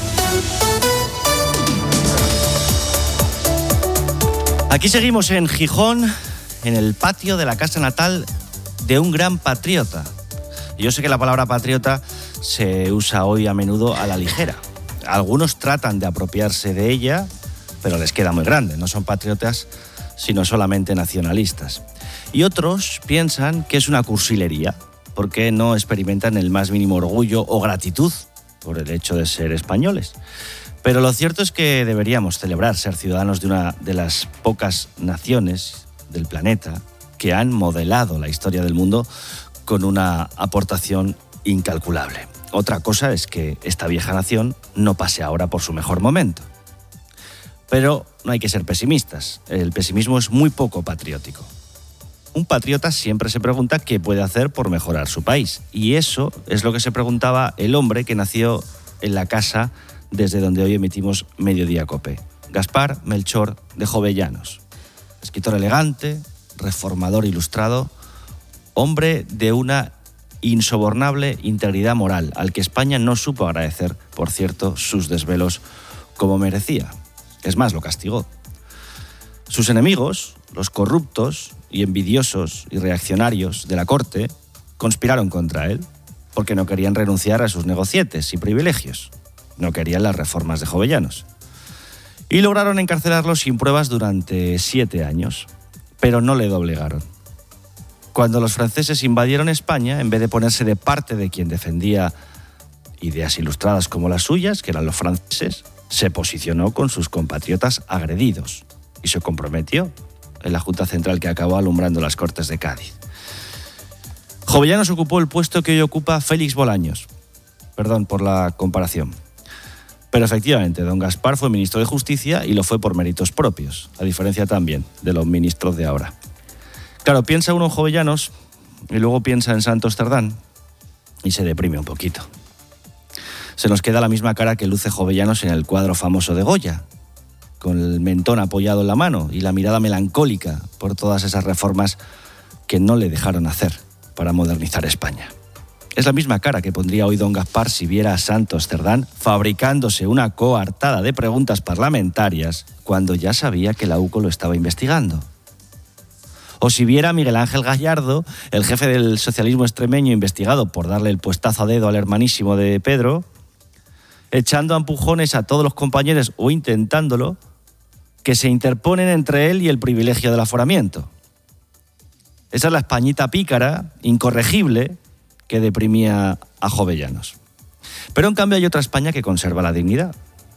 Aquí seguimos en Gijón, en el patio de la casa natal de un gran patriota. Yo sé que la palabra patriota se usa hoy a menudo a la ligera. Algunos tratan de apropiarse de ella, pero les queda muy grande. No son patriotas, sino solamente nacionalistas. Y otros piensan que es una cursilería, porque no experimentan el más mínimo orgullo o gratitud por el hecho de ser españoles. Pero lo cierto es que deberíamos celebrar ser ciudadanos de una de las pocas naciones del planeta que han modelado la historia del mundo con una aportación incalculable. Otra cosa es que esta vieja nación no pase ahora por su mejor momento. Pero no hay que ser pesimistas. El pesimismo es muy poco patriótico. Un patriota siempre se pregunta qué puede hacer por mejorar su país. Y eso es lo que se preguntaba el hombre que nació en la casa desde donde hoy emitimos Mediodía COPE. Gaspar Melchor de Jovellanos. Escritor elegante, reformador ilustrado, hombre de una insobornable integridad moral, al que España no supo agradecer, por cierto, sus desvelos como merecía. Es más, lo castigó. Sus enemigos, los corruptos y envidiosos y reaccionarios de la corte, conspiraron contra él porque no querían renunciar a sus negocietes y privilegios. No querían las reformas de Jovellanos. Y lograron encarcelarlo sin pruebas durante 7 años, pero no le doblegaron. Cuando los franceses invadieron España, en vez de ponerse de parte de quien defendía ideas ilustradas como las suyas, que eran los franceses, se posicionó con sus compatriotas agredidos y se comprometió en la Junta Central que acabó alumbrando las Cortes de Cádiz. Jovellanos ocupó el puesto que hoy ocupa Félix Bolaños. Perdón por la comparación. Pero efectivamente, don Gaspar fue ministro de Justicia y lo fue por méritos propios, a diferencia también de los ministros de ahora. Claro, piensa uno en Jovellanos y luego piensa en Santos Cerdán y se deprime un poquito. Se nos queda la misma cara que luce Jovellanos en el cuadro famoso de Goya, con el mentón apoyado en la mano y la mirada melancólica por todas esas reformas que no le dejaron hacer para modernizar España. Es la misma cara que pondría hoy don Gaspar si viera a Santos Cerdán fabricándose una coartada de preguntas parlamentarias cuando ya sabía que la UCO lo estaba investigando. O si viera a Miguel Ángel Gallardo, el jefe del socialismo extremeño investigado por darle el puestazo a dedo al hermanísimo de Pedro, echando a empujones a todos los compañeros o intentándolo, que se interponen entre él y el privilegio del aforamiento. Esa es la Españita pícara, incorregible, que deprimía a Jovellanos. Pero en cambio hay otra España que conserva la dignidad.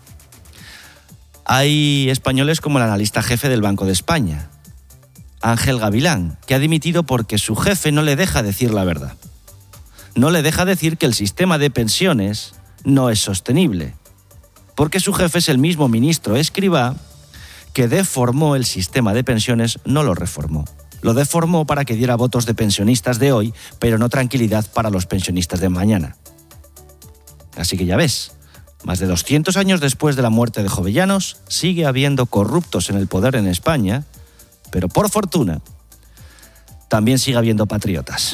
Hay españoles como el analista jefe del Banco de España, Ángel Gavilán, que ha dimitido porque su jefe no le deja decir la verdad. No le deja decir que el sistema de pensiones no es sostenible, porque su jefe es el mismo ministro Escrivá que deformó el sistema de pensiones, no lo reformó. Lo deformó para que diera votos de pensionistas de hoy, pero no tranquilidad para los pensionistas de mañana. Así que ya ves, más de 200 años después de la muerte de Jovellanos, sigue habiendo corruptos en el poder en España, pero por fortuna, también sigue habiendo patriotas.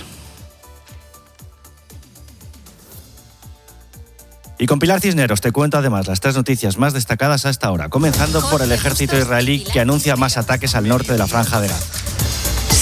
Y con Pilar Cisneros te cuento además las 3 noticias más destacadas a esta hora, comenzando por el ejército israelí que anuncia más ataques al norte de la Franja de Gaza.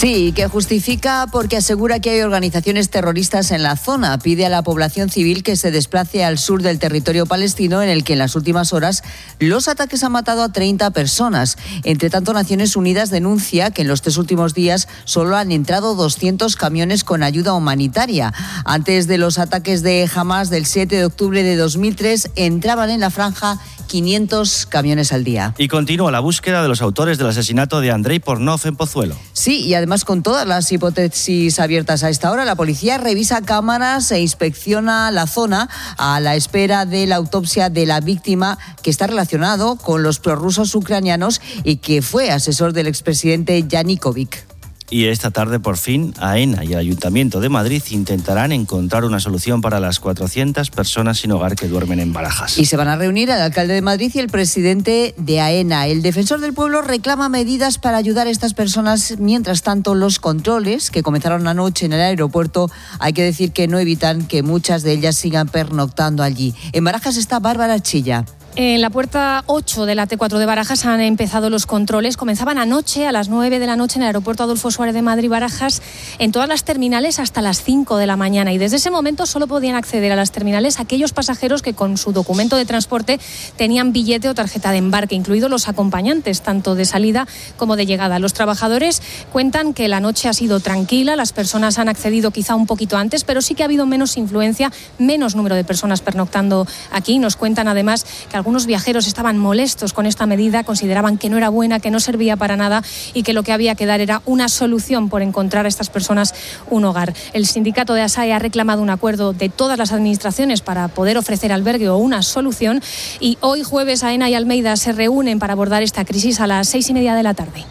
Sí, que justifica porque asegura que hay organizaciones terroristas en la zona. Pide a la población civil que se desplace al sur del territorio palestino, en el que en las últimas horas los ataques han matado a 30 personas. Entre tanto, Naciones Unidas denuncia que en los 3 últimos días solo han entrado 200 camiones con ayuda humanitaria. Antes de los ataques de Hamas del 7 de octubre de 2003, entraban en la franja 500 camiones al día. Y continúa la búsqueda de los autores del asesinato de Andrei Pornov en Pozuelo. Sí, y además con todas las hipótesis abiertas a esta hora, la policía revisa cámaras e inspecciona la zona a la espera de la autopsia de la víctima, que está relacionado con los prorrusos ucranianos y que fue asesor del expresidente Yanukovych. Y esta tarde, por fin, AENA y el Ayuntamiento de Madrid intentarán encontrar una solución para las 400 personas sin hogar que duermen en Barajas. Y se van a reunir el alcalde de Madrid y el presidente de AENA. El defensor del pueblo reclama medidas para ayudar a estas personas. Mientras tanto, los controles que comenzaron anoche en el aeropuerto, hay que decir que no evitan que muchas de ellas sigan pernoctando allí. En Barajas está Bárbara Chilla. En la puerta 8 de la T4 de Barajas han empezado los controles. Comenzaban anoche a las 9 de la noche en el aeropuerto Adolfo Suárez de Madrid-Barajas, en todas las terminales hasta las 5 de la mañana. Y desde ese momento solo podían acceder a las terminales aquellos pasajeros que con su documento de transporte tenían billete o tarjeta de embarque, incluidos los acompañantes, tanto de salida como de llegada. Los trabajadores cuentan que la noche ha sido tranquila, las personas han accedido quizá un poquito antes, pero sí que ha habido menos influencia, menos número de personas pernoctando aquí. Nos cuentan además que algunos viajeros estaban molestos con esta medida, consideraban que no era buena, que no servía para nada y que lo que había que dar era una solución por encontrar a estas personas un hogar. El sindicato de ASAE ha reclamado un acuerdo de todas las administraciones para poder ofrecer albergue o una solución, y hoy jueves AENA y Almeida se reúnen para abordar esta crisis a las 6:30 de la tarde.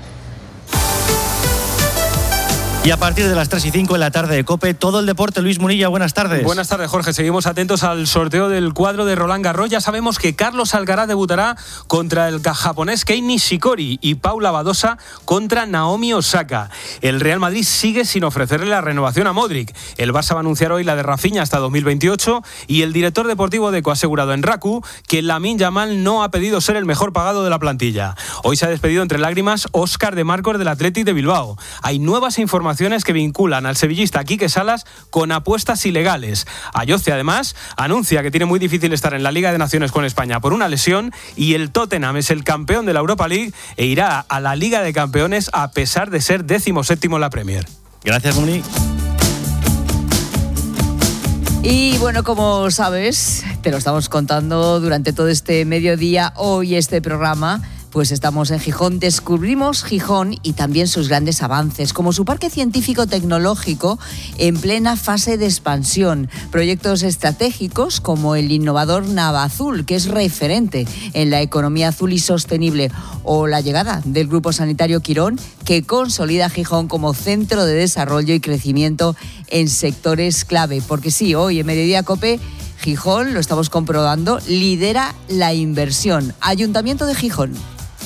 Y a partir de las 3:05 en la tarde de COPE, todo el deporte. Luis Munilla, buenas tardes. Buenas tardes, Jorge. Seguimos atentos al sorteo del cuadro de Roland Garros. Ya sabemos que Carlos Alcaraz debutará contra el japonés Kei Nishikori y Paula Badosa contra Naomi Osaka. El Real Madrid sigue sin ofrecerle la renovación a Modric. El Barça va a anunciar hoy la de Rafinha hasta 2028 y el director deportivo de ECO ha asegurado en RACU que Lamine Yamal no ha pedido ser el mejor pagado de la plantilla. Hoy se ha despedido entre lágrimas Óscar de Marcos del Athletic de Bilbao. Hay nuevas informaciones que vinculan al sevillista Quique Salas con apuestas ilegales. Ayoce, además, anuncia que tiene muy difícil estar en la Liga de Naciones con España por una lesión, y el Tottenham es el campeón de la Europa League e irá a la Liga de Campeones a pesar de ser 17º en la Premier. Gracias, Muni. Y bueno, como sabes, te lo estamos contando durante todo este mediodía, hoy este programa. Pues estamos en Gijón, descubrimos Gijón y también sus grandes avances, como su parque científico-tecnológico en plena fase de expansión, proyectos estratégicos como el innovador Navazul, que es referente en la economía azul y sostenible, o la llegada del Grupo Sanitario Quirón, que consolida a Gijón como centro de desarrollo y crecimiento en sectores clave. Porque sí, hoy en Mediodía COPE, Gijón, lo estamos comprobando, lidera la inversión. Ayuntamiento de Gijón.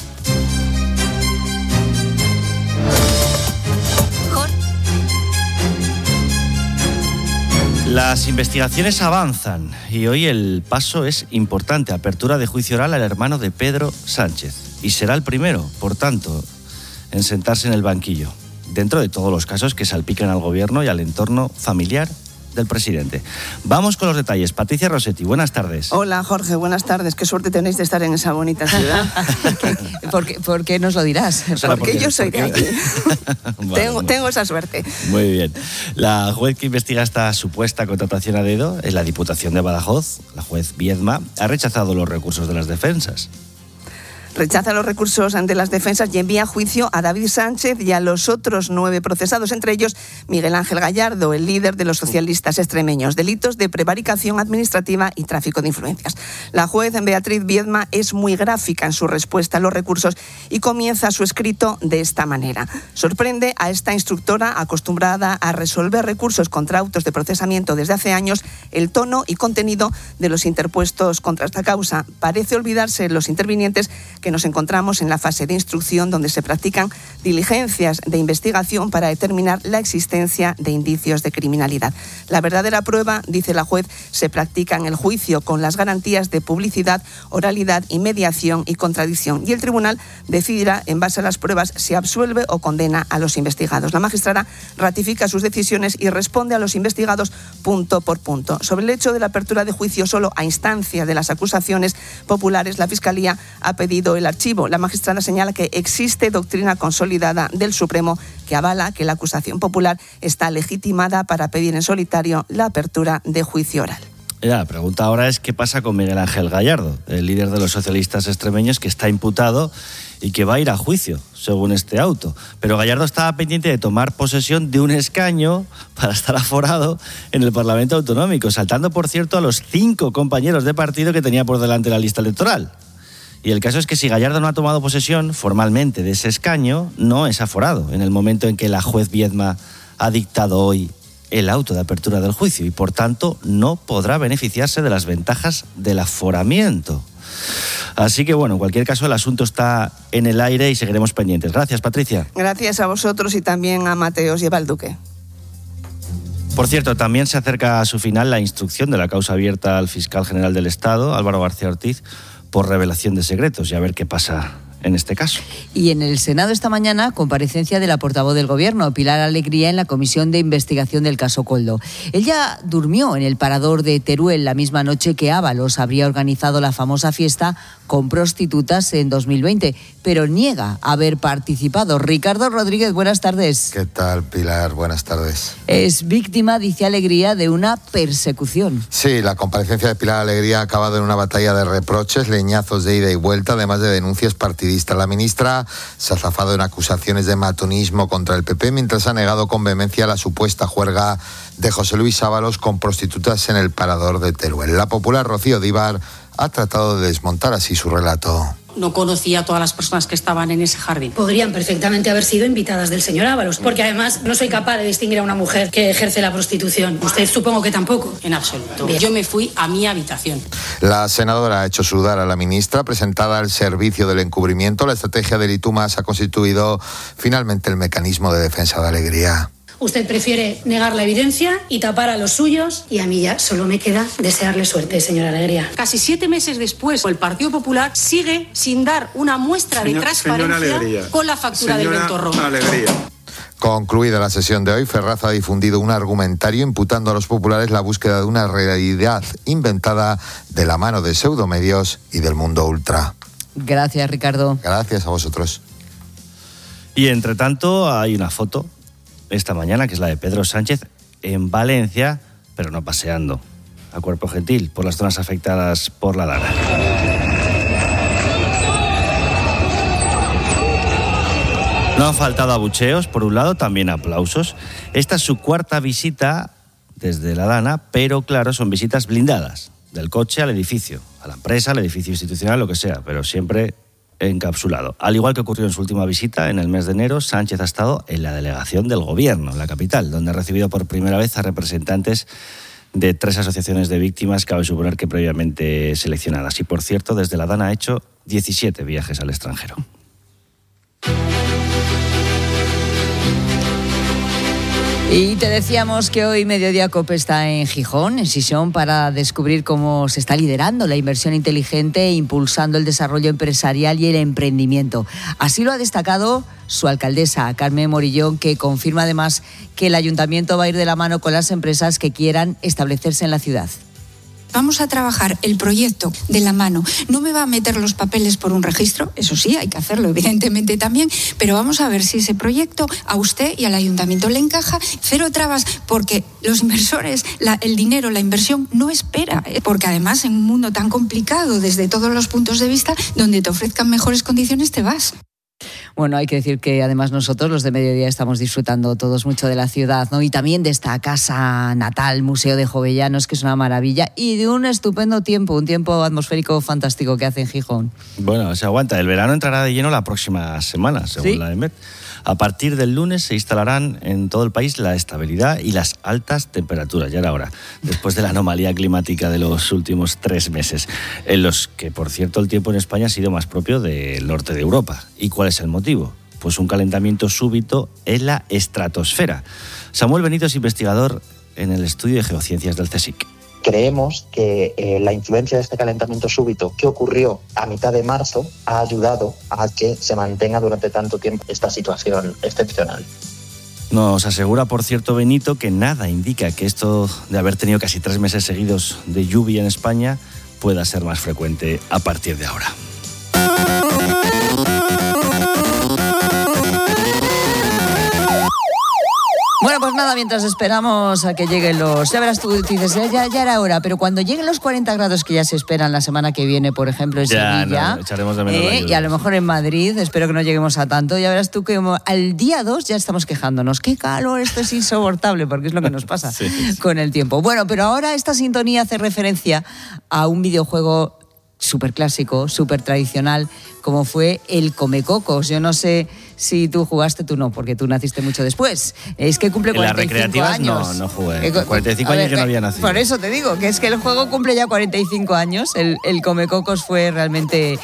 Las investigaciones avanzan y hoy el paso es importante. Apertura de juicio oral al hermano de Pedro Sánchez. Y será el primero, por tanto, en sentarse en el banquillo, dentro de todos los casos que salpican al gobierno y al entorno familiar del presidente. Vamos con los detalles. Patricia Rossetti, buenas tardes. Hola, Jorge, buenas tardes. Qué suerte tenéis de estar en esa bonita ciudad. ¿Por qué nos lo dirás? Porque yo soy de allí. Vale, tengo esa suerte. Muy bien. La juez que investiga esta supuesta contratación a dedo es la Diputación de Badajoz. La juez Viedma ha rechazado los recursos de las defensas. Rechaza los recursos ante las defensas y envía a juicio a David Sánchez y a los otros 9 procesados, entre ellos Miguel Ángel Gallardo, el líder de los socialistas extremeños, delitos de prevaricación administrativa y tráfico de influencias. La juez Beatriz Viedma es muy gráfica en su respuesta a los recursos y comienza su escrito de esta manera. Sorprende a esta instructora acostumbrada a resolver recursos contra autos de procesamiento desde hace años el tono y contenido de los interpuestos contra esta causa. Parece olvidarse los intervinientes que que nos encontramos en la fase de instrucción donde se practican diligencias de investigación para determinar la existencia de indicios de criminalidad. La verdadera prueba, dice la juez, se practica en el juicio con las garantías de publicidad, oralidad y mediación y contradicción. Y el tribunal decidirá, en base a las pruebas, si absuelve o condena a los investigados. La magistrada ratifica sus decisiones y responde a los investigados punto por punto. Sobre el hecho de la apertura de juicio solo a instancia de las acusaciones populares, la Fiscalía ha pedido el archivo. La magistrada señala que existe doctrina consolidada del Supremo que avala que la acusación popular está legitimada para pedir en solitario la apertura de juicio oral. La pregunta ahora es qué pasa con Miguel Ángel Gallardo, el líder de los socialistas extremeños, que está imputado y que va a ir a juicio, según este auto. Pero Gallardo estaba pendiente de tomar posesión de un escaño para estar aforado en el Parlamento Autonómico, saltando, por cierto, a los 5 compañeros de partido que tenía por delante la lista electoral. Y el caso es que si Gallardo no ha tomado posesión formalmente de ese escaño, no es aforado en el momento en que la juez Viedma ha dictado hoy el auto de apertura del juicio y, por tanto, no podrá beneficiarse de las ventajas del aforamiento. Así que, bueno, en cualquier caso, el asunto está en el aire y seguiremos pendientes. Gracias, Patricia. Gracias a vosotros y también a Mateos y a Balduque. Por cierto, también se acerca a su final la instrucción de la causa abierta al fiscal general del Estado, Álvaro García Ortiz, por revelación de secretos, y a ver qué pasa en este caso. Y en el Senado esta mañana, comparecencia de la portavoz del Gobierno, Pilar Alegría, en la Comisión de Investigación del caso Koldo. Ella durmió en el parador de Teruel la misma noche que Ábalos habría organizado la famosa fiesta con prostitutas en 2020, pero niega haber participado. Ricardo Rodríguez, buenas tardes. ¿Qué tal, Pilar? Buenas tardes. Es víctima, dice Alegría, de una persecución. Sí, la comparecencia de Pilar Alegría ha acabado en una batalla de reproches, leñazos de ida y vuelta, además de denuncias partidistas. La ministra se ha zafado en acusaciones de matonismo contra el PP, mientras ha negado con vehemencia la supuesta juerga de José Luis Ábalos con prostitutas en el parador de Teruel. La popular Rocío Díbar ha tratado de desmontar así su relato. No conocía a todas las personas que estaban en ese jardín. Podrían perfectamente haber sido invitadas del señor Ábalos, porque además no soy capaz de distinguir a una mujer que ejerce la prostitución. Usted supongo que tampoco. En absoluto. Bien. Yo me fui a mi habitación. La senadora ha hecho sudar a la ministra, presentada al servicio del encubrimiento. La estrategia de Litumas ha constituido finalmente el mecanismo de defensa de Alegría. Usted prefiere negar la evidencia y tapar a los suyos, y a mí ya solo me queda desearle suerte, señora Alegría. Casi 7 meses después, el Partido Popular sigue sin dar una muestra de transparencia con la factura del Ventorro. Concluida la sesión de hoy, Ferraz ha difundido un argumentario imputando a los populares la búsqueda de una realidad inventada de la mano de pseudomedios y del mundo ultra. Gracias, Ricardo. Gracias a vosotros. Y entre tanto hay una foto esta mañana, que es la de Pedro Sánchez en Valencia, pero no paseando, a cuerpo gentil, por las zonas afectadas por la Dana. No han faltado abucheos, por un lado, también aplausos. Esta es su 4ª visita desde la Dana, pero claro, son visitas blindadas, del coche al edificio, a la empresa, al edificio institucional, lo que sea, pero siempre encapsulado. Al igual que ocurrió en su última visita en el mes de enero, Sánchez ha estado en la delegación del Gobierno, en la capital, donde ha recibido por primera vez a representantes de 3 asociaciones de víctimas, cabe suponer que previamente seleccionadas. Y por cierto, desde la Dana ha hecho 17 viajes al extranjero. Y te decíamos que hoy Mediodía COPE está en Gijón, en Sison, para descubrir cómo se está liderando la inversión inteligente e impulsando el desarrollo empresarial y el emprendimiento. Así lo ha destacado su alcaldesa, Carmen Morillón, que confirma además que el ayuntamiento va a ir de la mano con las empresas que quieran establecerse en la ciudad. Vamos a trabajar el proyecto de la mano. No me va a meter los papeles por un registro, eso sí, hay que hacerlo evidentemente también, pero vamos a ver si ese proyecto a usted y al ayuntamiento le encaja. 0 trabas, porque los inversores, el dinero, la inversión no espera, porque además en un mundo tan complicado desde todos los puntos de vista, donde te ofrezcan mejores condiciones te vas. Bueno, hay que decir que además nosotros, los de Mediodía, estamos disfrutando todos mucho de la ciudad, ¿no? Y también de esta casa natal, Museo de Jovellanos, que es una maravilla, y de un estupendo tiempo, un tiempo atmosférico fantástico que hace en Gijón. Bueno, se aguanta. El verano entrará de lleno la próxima semana, según la EMET. A partir del lunes se instalarán en todo el país la estabilidad y las altas temperaturas, ya era hora, después de la anomalía climática de los últimos 3 meses, en los que, por cierto, el tiempo en España ha sido más propio del norte de Europa. ¿Y cuál es el motivo? Pues un calentamiento súbito en la estratosfera. Samuel Benito es investigador en el estudio de geociencias del CSIC. Creemos que la influencia de este calentamiento súbito que ocurrió a mitad de marzo ha ayudado a que se mantenga durante tanto tiempo esta situación excepcional. Nos asegura, por cierto, Benito, que nada indica que esto de haber tenido casi 3 meses seguidos de lluvia en España pueda ser más frecuente a partir de ahora. Bueno, pues nada, mientras esperamos a que lleguen los... Ya verás tú, dices, ya era hora, pero cuando lleguen los 40 grados que ya se esperan la semana que viene, por ejemplo, en Sevilla, no, echaremos de menos la lluvia. Y a lo mejor en Madrid, espero que no lleguemos a tanto, ya verás tú que al día 2 ya estamos quejándonos. ¡Qué calor! Esto es insoportable, porque es lo que nos pasa con el tiempo. Bueno, pero ahora esta sintonía hace referencia a un videojuego súper clásico, súper tradicional, como fue el Comecocos. Yo no sé si tú jugaste, tú no, porque tú naciste mucho después. Es que cumple 45 años. No jugué. 45 años yo no había nacido. Por eso te digo, que es que el juego cumple ya 45 años. El Comecocos fue realmente,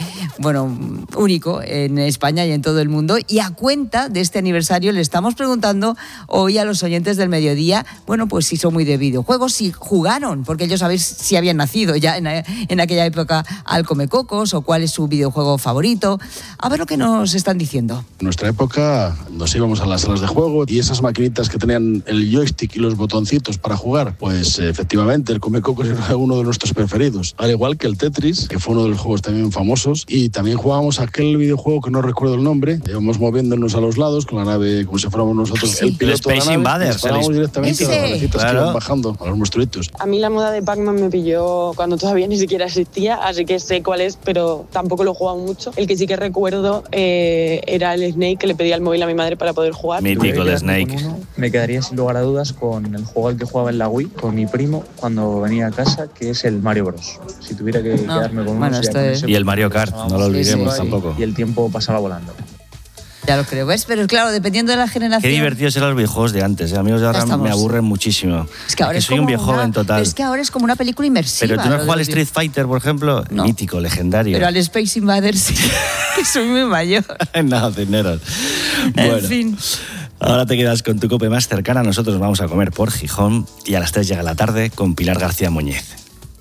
único en España y en todo el mundo. Y a cuenta de este aniversario le estamos preguntando hoy a los oyentes del mediodía, pues si son muy de videojuegos, si jugaron, porque ellos sabéis si habían nacido ya en aquella época al Comecocos o cuál es su videojuego favorito. A ver lo que nos están diciendo. En nuestra época nos íbamos a las salas de juego y esas maquinitas que tenían el joystick y los botoncitos para jugar, pues efectivamente el Comecocos era uno de nuestros preferidos. Al igual que el Tetris, que fue uno de los juegos también famosos, y también jugábamos aquel videojuego que no recuerdo el nombre, íbamos moviéndonos a los lados con la nave como si fuéramos nosotros el piloto de la nave. Invaders, disparábamos directamente a las navecitas que iban bajando, a los monstruitos. A mí la moda de Pac-Man me pilló cuando todavía ni siquiera existía, así que sé cuál es, pero tampoco lo he jugado mucho. El que sí que recuerdo era el Snake, que le pedía el móvil a mi madre para poder jugar. Mítico el Snake. Me quedaría sin lugar a dudas con el juego al que jugaba en la Wii, con mi primo, cuando venía a casa, que es el Mario Bros. Si tuviera que quedarme con uno, sería con ese. Y el Mario Kart, no lo olvidemos tampoco. Y el tiempo pasaba volando. Ya lo creo, ¿ves? Pero claro, dependiendo de la generación... Qué divertidos eran los videojuegos de antes, amigos de ahora me aburren muchísimo. Es que ahora soy un viejo joven total. Pero es que ahora es como una película inmersiva. Pero tú no has jugado al Street Fighter, por ejemplo, no. Mítico, legendario. Pero al Space Invaders sí, que soy muy mayor. No, cineros. Bueno, en fin. Ahora te quedas con tu cope más cercana. Nosotros vamos a comer por Gijón y a las 3 llega la tarde con Pilar García Muñiz.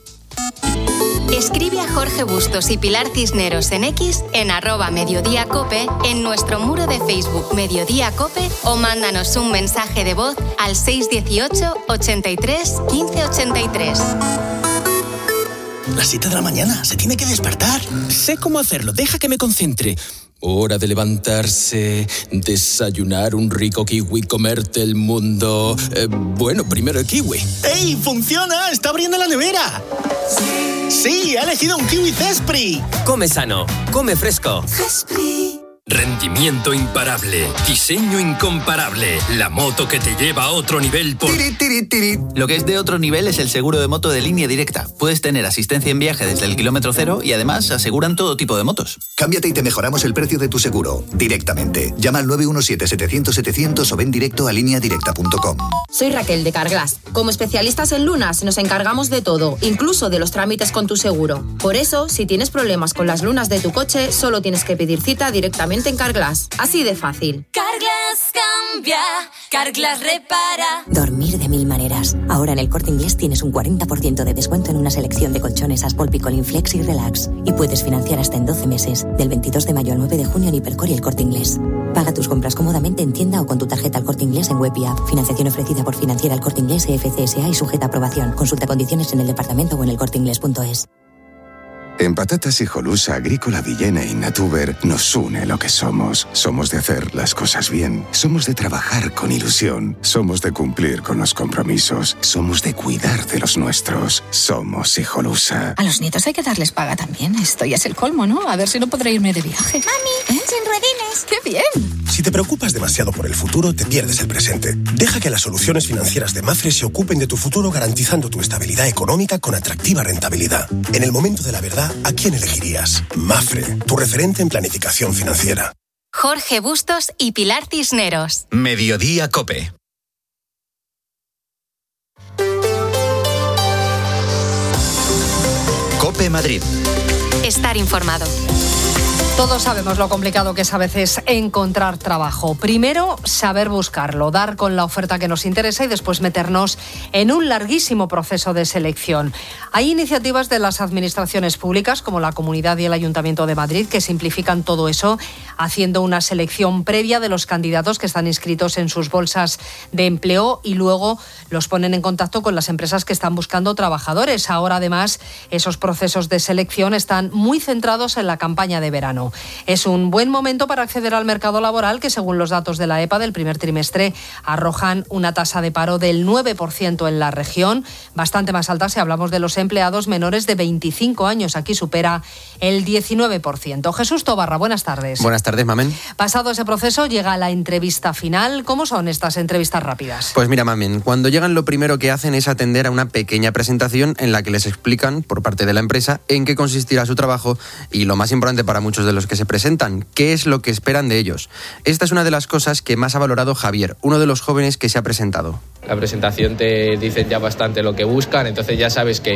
Escribe a Jorge Bustos y Pilar Cisneros en X, en @mediodíacope, en nuestro muro de Facebook Mediodía Cope o mándanos un mensaje de voz al 618 83 15 83. Las 7 de la mañana, se tiene que despertar. Sé cómo hacerlo, deja que me concentre. Hora de levantarse, desayunar un rico kiwi, comerte el mundo. Primero el kiwi. ¡Ey, funciona! ¡Está abriendo la nevera! ¡Sí, ha elegido un kiwi Zespri! Come sano, come fresco. Zespri. Rendimiento imparable, diseño incomparable, la moto que te lleva a otro nivel por... Lo que es de otro nivel es el seguro de moto de Línea Directa. Puedes tener asistencia en viaje desde el kilómetro cero y además aseguran todo tipo de motos. Cámbiate y te mejoramos el precio de tu seguro, directamente. Llama al 917-700-700 o ven directo a lineadirecta.com. Soy Raquel de Carglass. Como especialistas en lunas nos encargamos de todo, incluso de los trámites con tu seguro. Por eso, si tienes problemas con las lunas de tu coche, solo tienes que pedir cita directamente en Carglass. Así de fácil. Carglass cambia, Carglass repara. Dormir de mil maneras. Ahora en el Corte Inglés tienes un 40% de descuento en una selección de colchones Aspol, Picolín, Flex y Relax. Y puedes financiar hasta en 12 meses, del 22 de mayo al 9 de junio en Hipercor y el Corte Inglés. Paga tus compras cómodamente en tienda o con tu tarjeta al Corte Inglés en web y app. Financiación ofrecida por Financiera El Corte Inglés EFCSA y sujeta a aprobación. Consulta condiciones en el departamento o en elcorteinglés.es. En Patatas Hijolusa, Agrícola Villena y Natuber nos une lo que somos. Somos de hacer las cosas bien. Somos de trabajar con ilusión. Somos de cumplir con los compromisos. Somos de cuidar de los nuestros. Somos Hijolusa. A los nietos hay que darles paga también. Esto ya es el colmo, ¿no? A ver si no podré irme de viaje. Mami, sin ruedines. ¡Qué bien! Si te preocupas demasiado por el futuro, te pierdes el presente. Deja que las soluciones financieras de Mafre se ocupen de tu futuro garantizando tu estabilidad económica con atractiva rentabilidad. En el momento de la verdad, ¿a quién elegirías? Mafre, tu referente en planificación financiera. Jorge Bustos y Pilar Cisneros. Mediodía COPE. COPE Madrid. Estar informado. Todos sabemos lo complicado que es a veces encontrar trabajo. Primero, saber buscarlo, dar con la oferta que nos interesa y después meternos en un larguísimo proceso de selección. Hay iniciativas de las administraciones públicas, como la Comunidad y el Ayuntamiento de Madrid, que simplifican todo eso, haciendo una selección previa de los candidatos que están inscritos en sus bolsas de empleo y luego los ponen en contacto con las empresas que están buscando trabajadores. Ahora, además, esos procesos de selección están muy centrados en la campaña de verano. Es un buen momento para acceder al mercado laboral que, según los datos de la EPA del primer trimestre, arrojan una tasa de paro del 9% en la región, bastante más alta si hablamos de los empleados menores de 25 años. Aquí supera el 19%. Jesús Tobarra, buenas tardes. Buenas tardes, Mamen. Pasado ese proceso llega la entrevista final. ¿Cómo son estas entrevistas rápidas? Pues mira, Mamen, cuando llegan lo primero que hacen es atender a una pequeña presentación en la que les explican, por parte de la empresa, en qué consistirá su trabajo y, lo más importante para muchos de los que se presentan, qué es lo que esperan de ellos. Esta es una de las cosas que más ha valorado Javier, uno de los jóvenes que se ha presentado. La presentación te dice ya bastante lo que buscan, entonces ya sabes que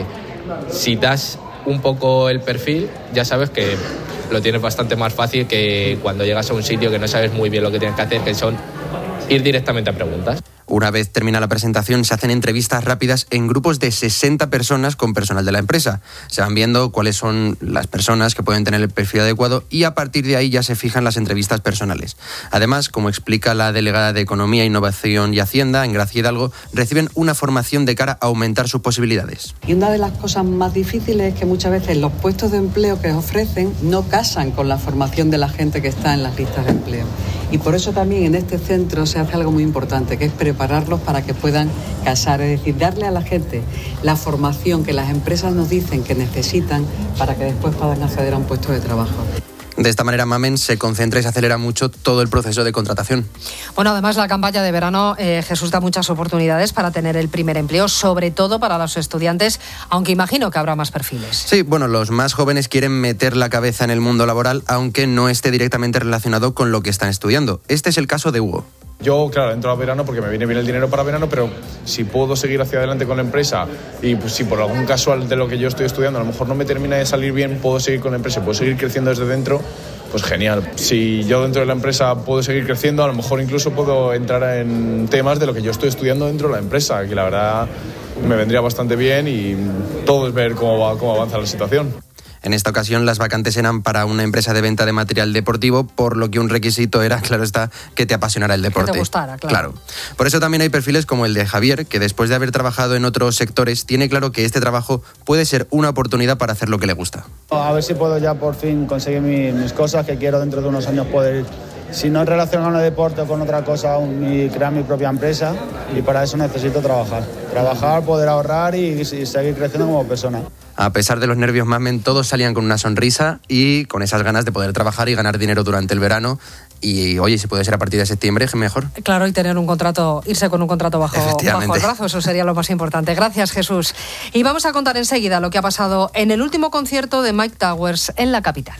si das un poco el perfil, ya sabes que lo tienes bastante más fácil que cuando llegas a un sitio que no sabes muy bien lo que tienes que hacer, que son ir directamente a preguntas. Una vez termina la presentación, se hacen entrevistas rápidas en grupos de 60 personas con personal de la empresa. Se van viendo cuáles son las personas que pueden tener el perfil adecuado y a partir de ahí ya se fijan las entrevistas personales. Además, como explica la delegada de Economía, Innovación y Hacienda, en Gracia Hidalgo, reciben una formación de cara a aumentar sus posibilidades. Y una de las cosas más difíciles es que muchas veces los puestos de empleo que ofrecen no casan con la formación de la gente que está en las listas de empleo. Y por eso también en este centro se hace algo muy importante, que es prepararlos para que puedan casar, es decir, darle a la gente la formación que las empresas nos dicen que necesitan para que después puedan acceder a un puesto de trabajo. De esta manera, Mamen, se concentra y se acelera mucho todo el proceso de contratación. Bueno, además la campaña de verano, Jesús, da muchas oportunidades para tener el primer empleo, sobre todo para los estudiantes, aunque imagino que habrá más perfiles. Sí, bueno, los más jóvenes quieren meter la cabeza en el mundo laboral, aunque no esté directamente relacionado con lo que están estudiando. Este es el caso de Hugo. Yo, claro, entro a verano porque me viene bien el dinero para verano, pero si puedo seguir hacia adelante con la empresa y pues, si por algún casual de lo que yo estoy estudiando a lo mejor no me termina de salir bien, puedo seguir con la empresa, puedo seguir creciendo desde dentro, pues genial. Si yo dentro de la empresa puedo seguir creciendo, a lo mejor incluso puedo entrar en temas de lo que yo estoy estudiando dentro de la empresa, que la verdad me vendría bastante bien y todo es ver cómo avanza la situación. En esta ocasión las vacantes eran para una empresa de venta de material deportivo, por lo que un requisito era, claro está, que te apasionara el deporte. Que te gustara, claro. Por eso también hay perfiles como el de Javier, que después de haber trabajado en otros sectores, tiene claro que este trabajo puede ser una oportunidad para hacer lo que le gusta. A ver si puedo ya por fin conseguir mis cosas, que quiero dentro de unos años poder, si no relacionado con el deporte o con otra cosa, crear mi propia empresa, y para eso necesito trabajar, poder ahorrar y seguir creciendo como persona. A pesar de los nervios, Mamen, todos salían con una sonrisa y con esas ganas de poder trabajar y ganar dinero durante el verano. Y oye, si puede ser a partir de septiembre, mejor. Claro, y tener un contrato, irse con un contrato bajo el brazo, eso sería lo más importante. Gracias, Jesús. Y vamos a contar enseguida lo que ha pasado en el último concierto de Mike Towers en la capital.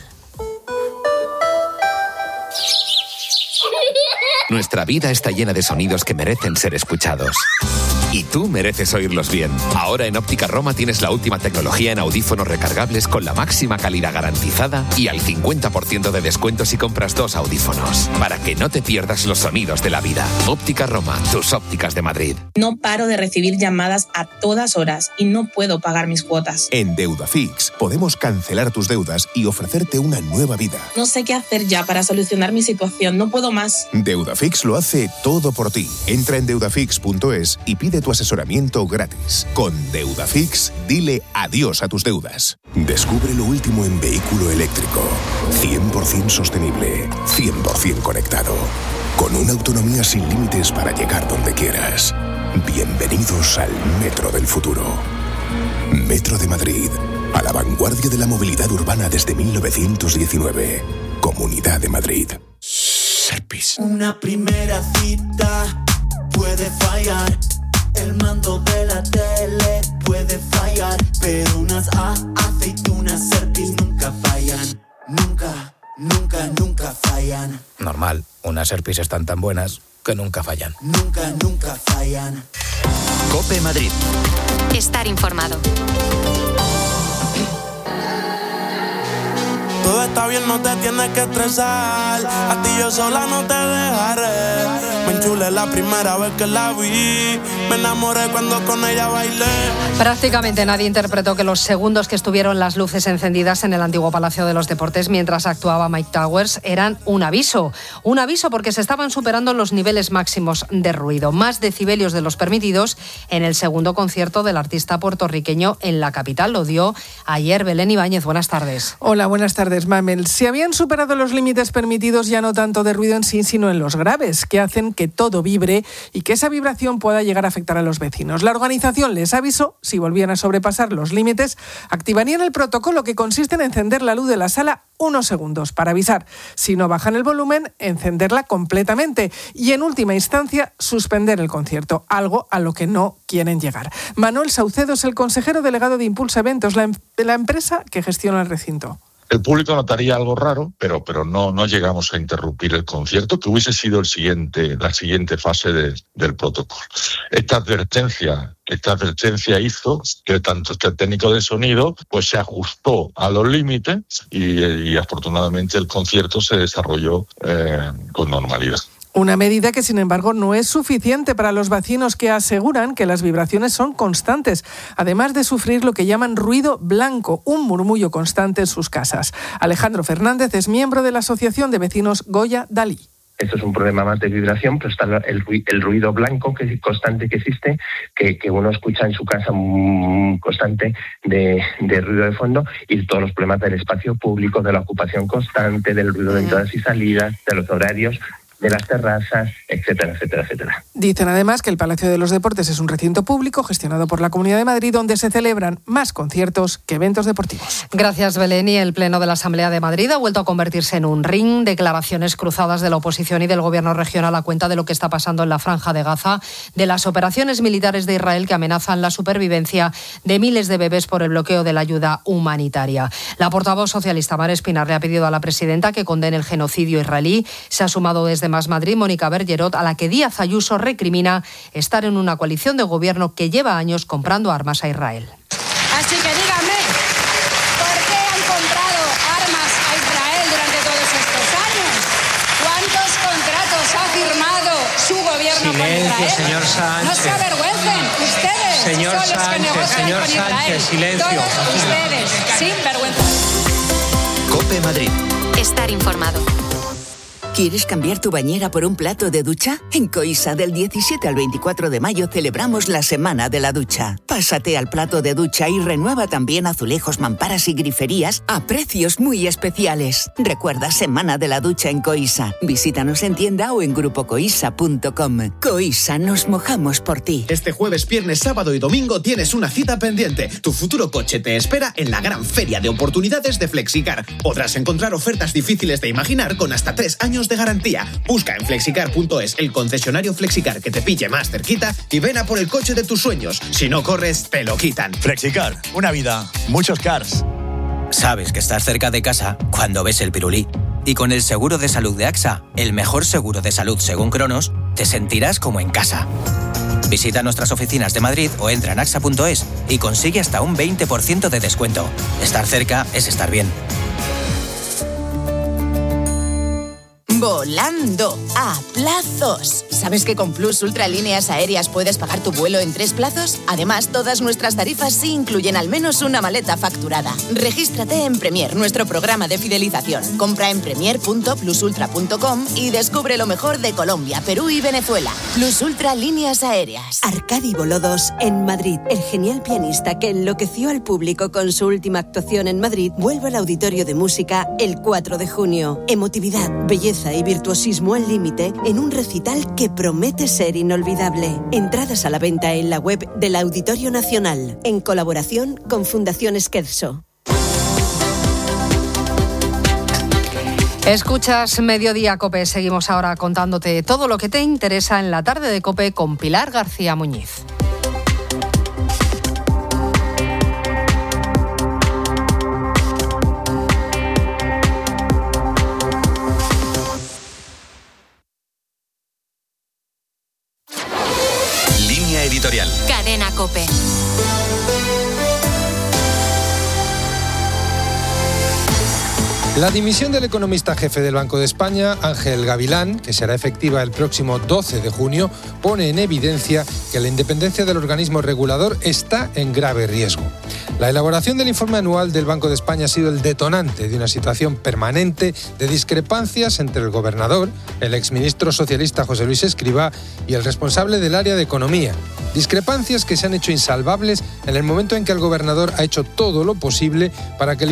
Nuestra vida está llena de sonidos que merecen ser escuchados. Y tú mereces oírlos bien. Ahora en Óptica Roma tienes la última tecnología en audífonos recargables con la máxima calidad garantizada y al 50% de descuento si compras 2 audífonos. Para que no te pierdas los sonidos de la vida. Óptica Roma, tus ópticas de Madrid. No paro de recibir llamadas a todas horas y no puedo pagar mis cuotas. En Deudafix podemos cancelar tus deudas y ofrecerte una nueva vida. No sé qué hacer ya para solucionar mi situación. No puedo más. Deudafix lo hace todo por ti. Entra en deudafix.es y pide tu asesoramiento gratis. Con Deudafix, dile adiós a tus deudas. Descubre lo último en vehículo eléctrico. 100% sostenible, 100% conectado. Con una autonomía sin límites para llegar donde quieras. Bienvenidos al Metro del futuro. Metro de Madrid, a la vanguardia de la movilidad urbana desde 1919. Comunidad de Madrid. Serpis. Una primera cita puede fallar. El mando de la tele puede fallar, pero unas aceitunas Serpis nunca fallan. Nunca fallan. Normal. normal. Unas Airpeace están tan buenas que nunca fallan. Nunca fallan. COPE Madrid. Estar informado. Todo está bien, no te tienes que estresar. A ti yo sola no te dejaré. Me enchulé la primera vez que la vi. Me enamoré cuando con ella bailé. Prácticamente nadie interpretó que los segundos que estuvieron las luces encendidas en el antiguo Palacio de los Deportes mientras actuaba Mike Towers eran un aviso. Un aviso porque se estaban superando los niveles máximos de ruido. Más decibelios de los permitidos en el segundo concierto del artista puertorriqueño en la capital. Lo dio ayer Belén Ibáñez. Buenas tardes. Hola, buenas tardes, Mamel. Se habían superado los límites permitidos ya no tanto de ruido en sí, sino en los graves, que hacen que todo vibre y que esa vibración pueda llegar a afectar a los vecinos. La organización les avisó, si volvían a sobrepasar los límites, activarían el protocolo que consiste en encender la luz de la sala unos segundos para avisar. Si no bajan el volumen, encenderla completamente y, en última instancia, suspender el concierto, algo a lo que no quieren llegar. Manuel Saucedo es el consejero delegado de Impulsa Eventos, la empresa que gestiona el recinto. El público notaría algo raro, pero no llegamos a interrumpir el concierto, que hubiese sido la siguiente fase del protocolo. Esta advertencia hizo que tanto este técnico de sonido pues se ajustó a los límites y afortunadamente el concierto se desarrolló con normalidad. Una medida que, sin embargo, no es suficiente para los vecinos que aseguran que las vibraciones son constantes, además de sufrir lo que llaman ruido blanco, un murmullo constante en sus casas. Alejandro Fernández es miembro de la Asociación de Vecinos Goya Dalí. Esto es un problema más de vibración, pero está el ruido blanco constante que existe, que uno escucha en su casa constante de ruido de fondo, y todos los problemas del espacio público, de la ocupación constante, del ruido de entradas y salidas, de los horarios, de las terrazas, etcétera, etcétera, etcétera. Dicen además que el Palacio de los Deportes es un recinto público gestionado por la Comunidad de Madrid donde se celebran más conciertos que eventos deportivos. Gracias, Belén. Y el Pleno de la Asamblea de Madrid ha vuelto a convertirse en un ring. Declaraciones cruzadas de la oposición y del Gobierno regional a cuenta de lo que está pasando en la Franja de Gaza, de las operaciones militares de Israel que amenazan la supervivencia de miles de bebés por el bloqueo de la ayuda humanitaria. La portavoz socialista Mar Espinar le ha pedido a la presidenta que condene el genocidio israelí. Se ha sumado desde Más Madrid Mónica Bergerot, a la que Díaz Ayuso recrimina estar en una coalición de gobierno que lleva años comprando armas a Israel. Así que díganme, ¿por qué han comprado armas a Israel durante todos estos años? ¿Cuántos contratos ha firmado su gobierno con Israel? Señor Sánchez. No se avergüencen, ustedes señor son los Sánchez, que negocian señor con Israel. Sánchez, silencio. Todos ustedes, sin vergüenza. COPE Madrid. Estar informado. ¿Quieres cambiar tu bañera por un plato de ducha? En Coisa, del 17 al 24 de mayo, celebramos la Semana de la Ducha. Pásate al plato de ducha y renueva también azulejos, mamparas y griferías a precios muy especiales. Recuerda, Semana de la Ducha en Coisa. Visítanos en tienda o en grupocoisa.com. Coisa, nos mojamos por ti. Este jueves, viernes, sábado y domingo tienes una cita pendiente. Tu futuro coche te espera en la gran feria de oportunidades de Flexicar. Podrás encontrar ofertas difíciles de imaginar con hasta 3 años de garantía. Busca en flexicar.es el concesionario Flexicar que te pille más cerquita y ven a por el coche de tus sueños. Si no corres, te lo quitan. Flexicar, una vida, muchos cars. Sabes que estás cerca de casa cuando ves el pirulí. Y con el seguro de salud de AXA, el mejor seguro de salud según Cronos, te sentirás como en casa. Visita nuestras oficinas de Madrid o entra en axa.es y consigue hasta un 20% de descuento. Estar cerca es estar bien. Volando a plazos. ¿Sabes que con Plus Ultra Líneas Aéreas puedes pagar tu vuelo en 3 plazos? Además, todas nuestras tarifas sí incluyen al menos una maleta facturada. Regístrate en Premier, nuestro programa de fidelización. Compra en premier.plusultra.com y descubre lo mejor de Colombia, Perú y Venezuela. Plus Ultra Líneas Aéreas. Arcadi voló 2 en Madrid. El genial pianista que enloqueció al público con su última actuación en Madrid vuelve al Auditorio de Música el 4 de junio. Emotividad, belleza y virtuosismo al límite en un recital que promete ser inolvidable. Entradas a la venta en la web del Auditorio Nacional, en colaboración con Fundación Scherzo. Escuchas Mediodía COPE. Seguimos ahora contándote todo lo que te interesa en la tarde de COPE con Pilar García Muñiz. La dimisión del economista jefe del Banco de España, Ángel Gavilán, que será efectiva el próximo 12 de junio, pone en evidencia que la independencia del organismo regulador está en grave riesgo. La elaboración del informe anual del Banco de España ha sido el detonante de una situación permanente de discrepancias entre el gobernador, el exministro socialista José Luis Escrivá y el responsable del área de economía. Discrepancias que se han hecho insalvables en el momento en que el gobernador ha hecho todo lo posible para que el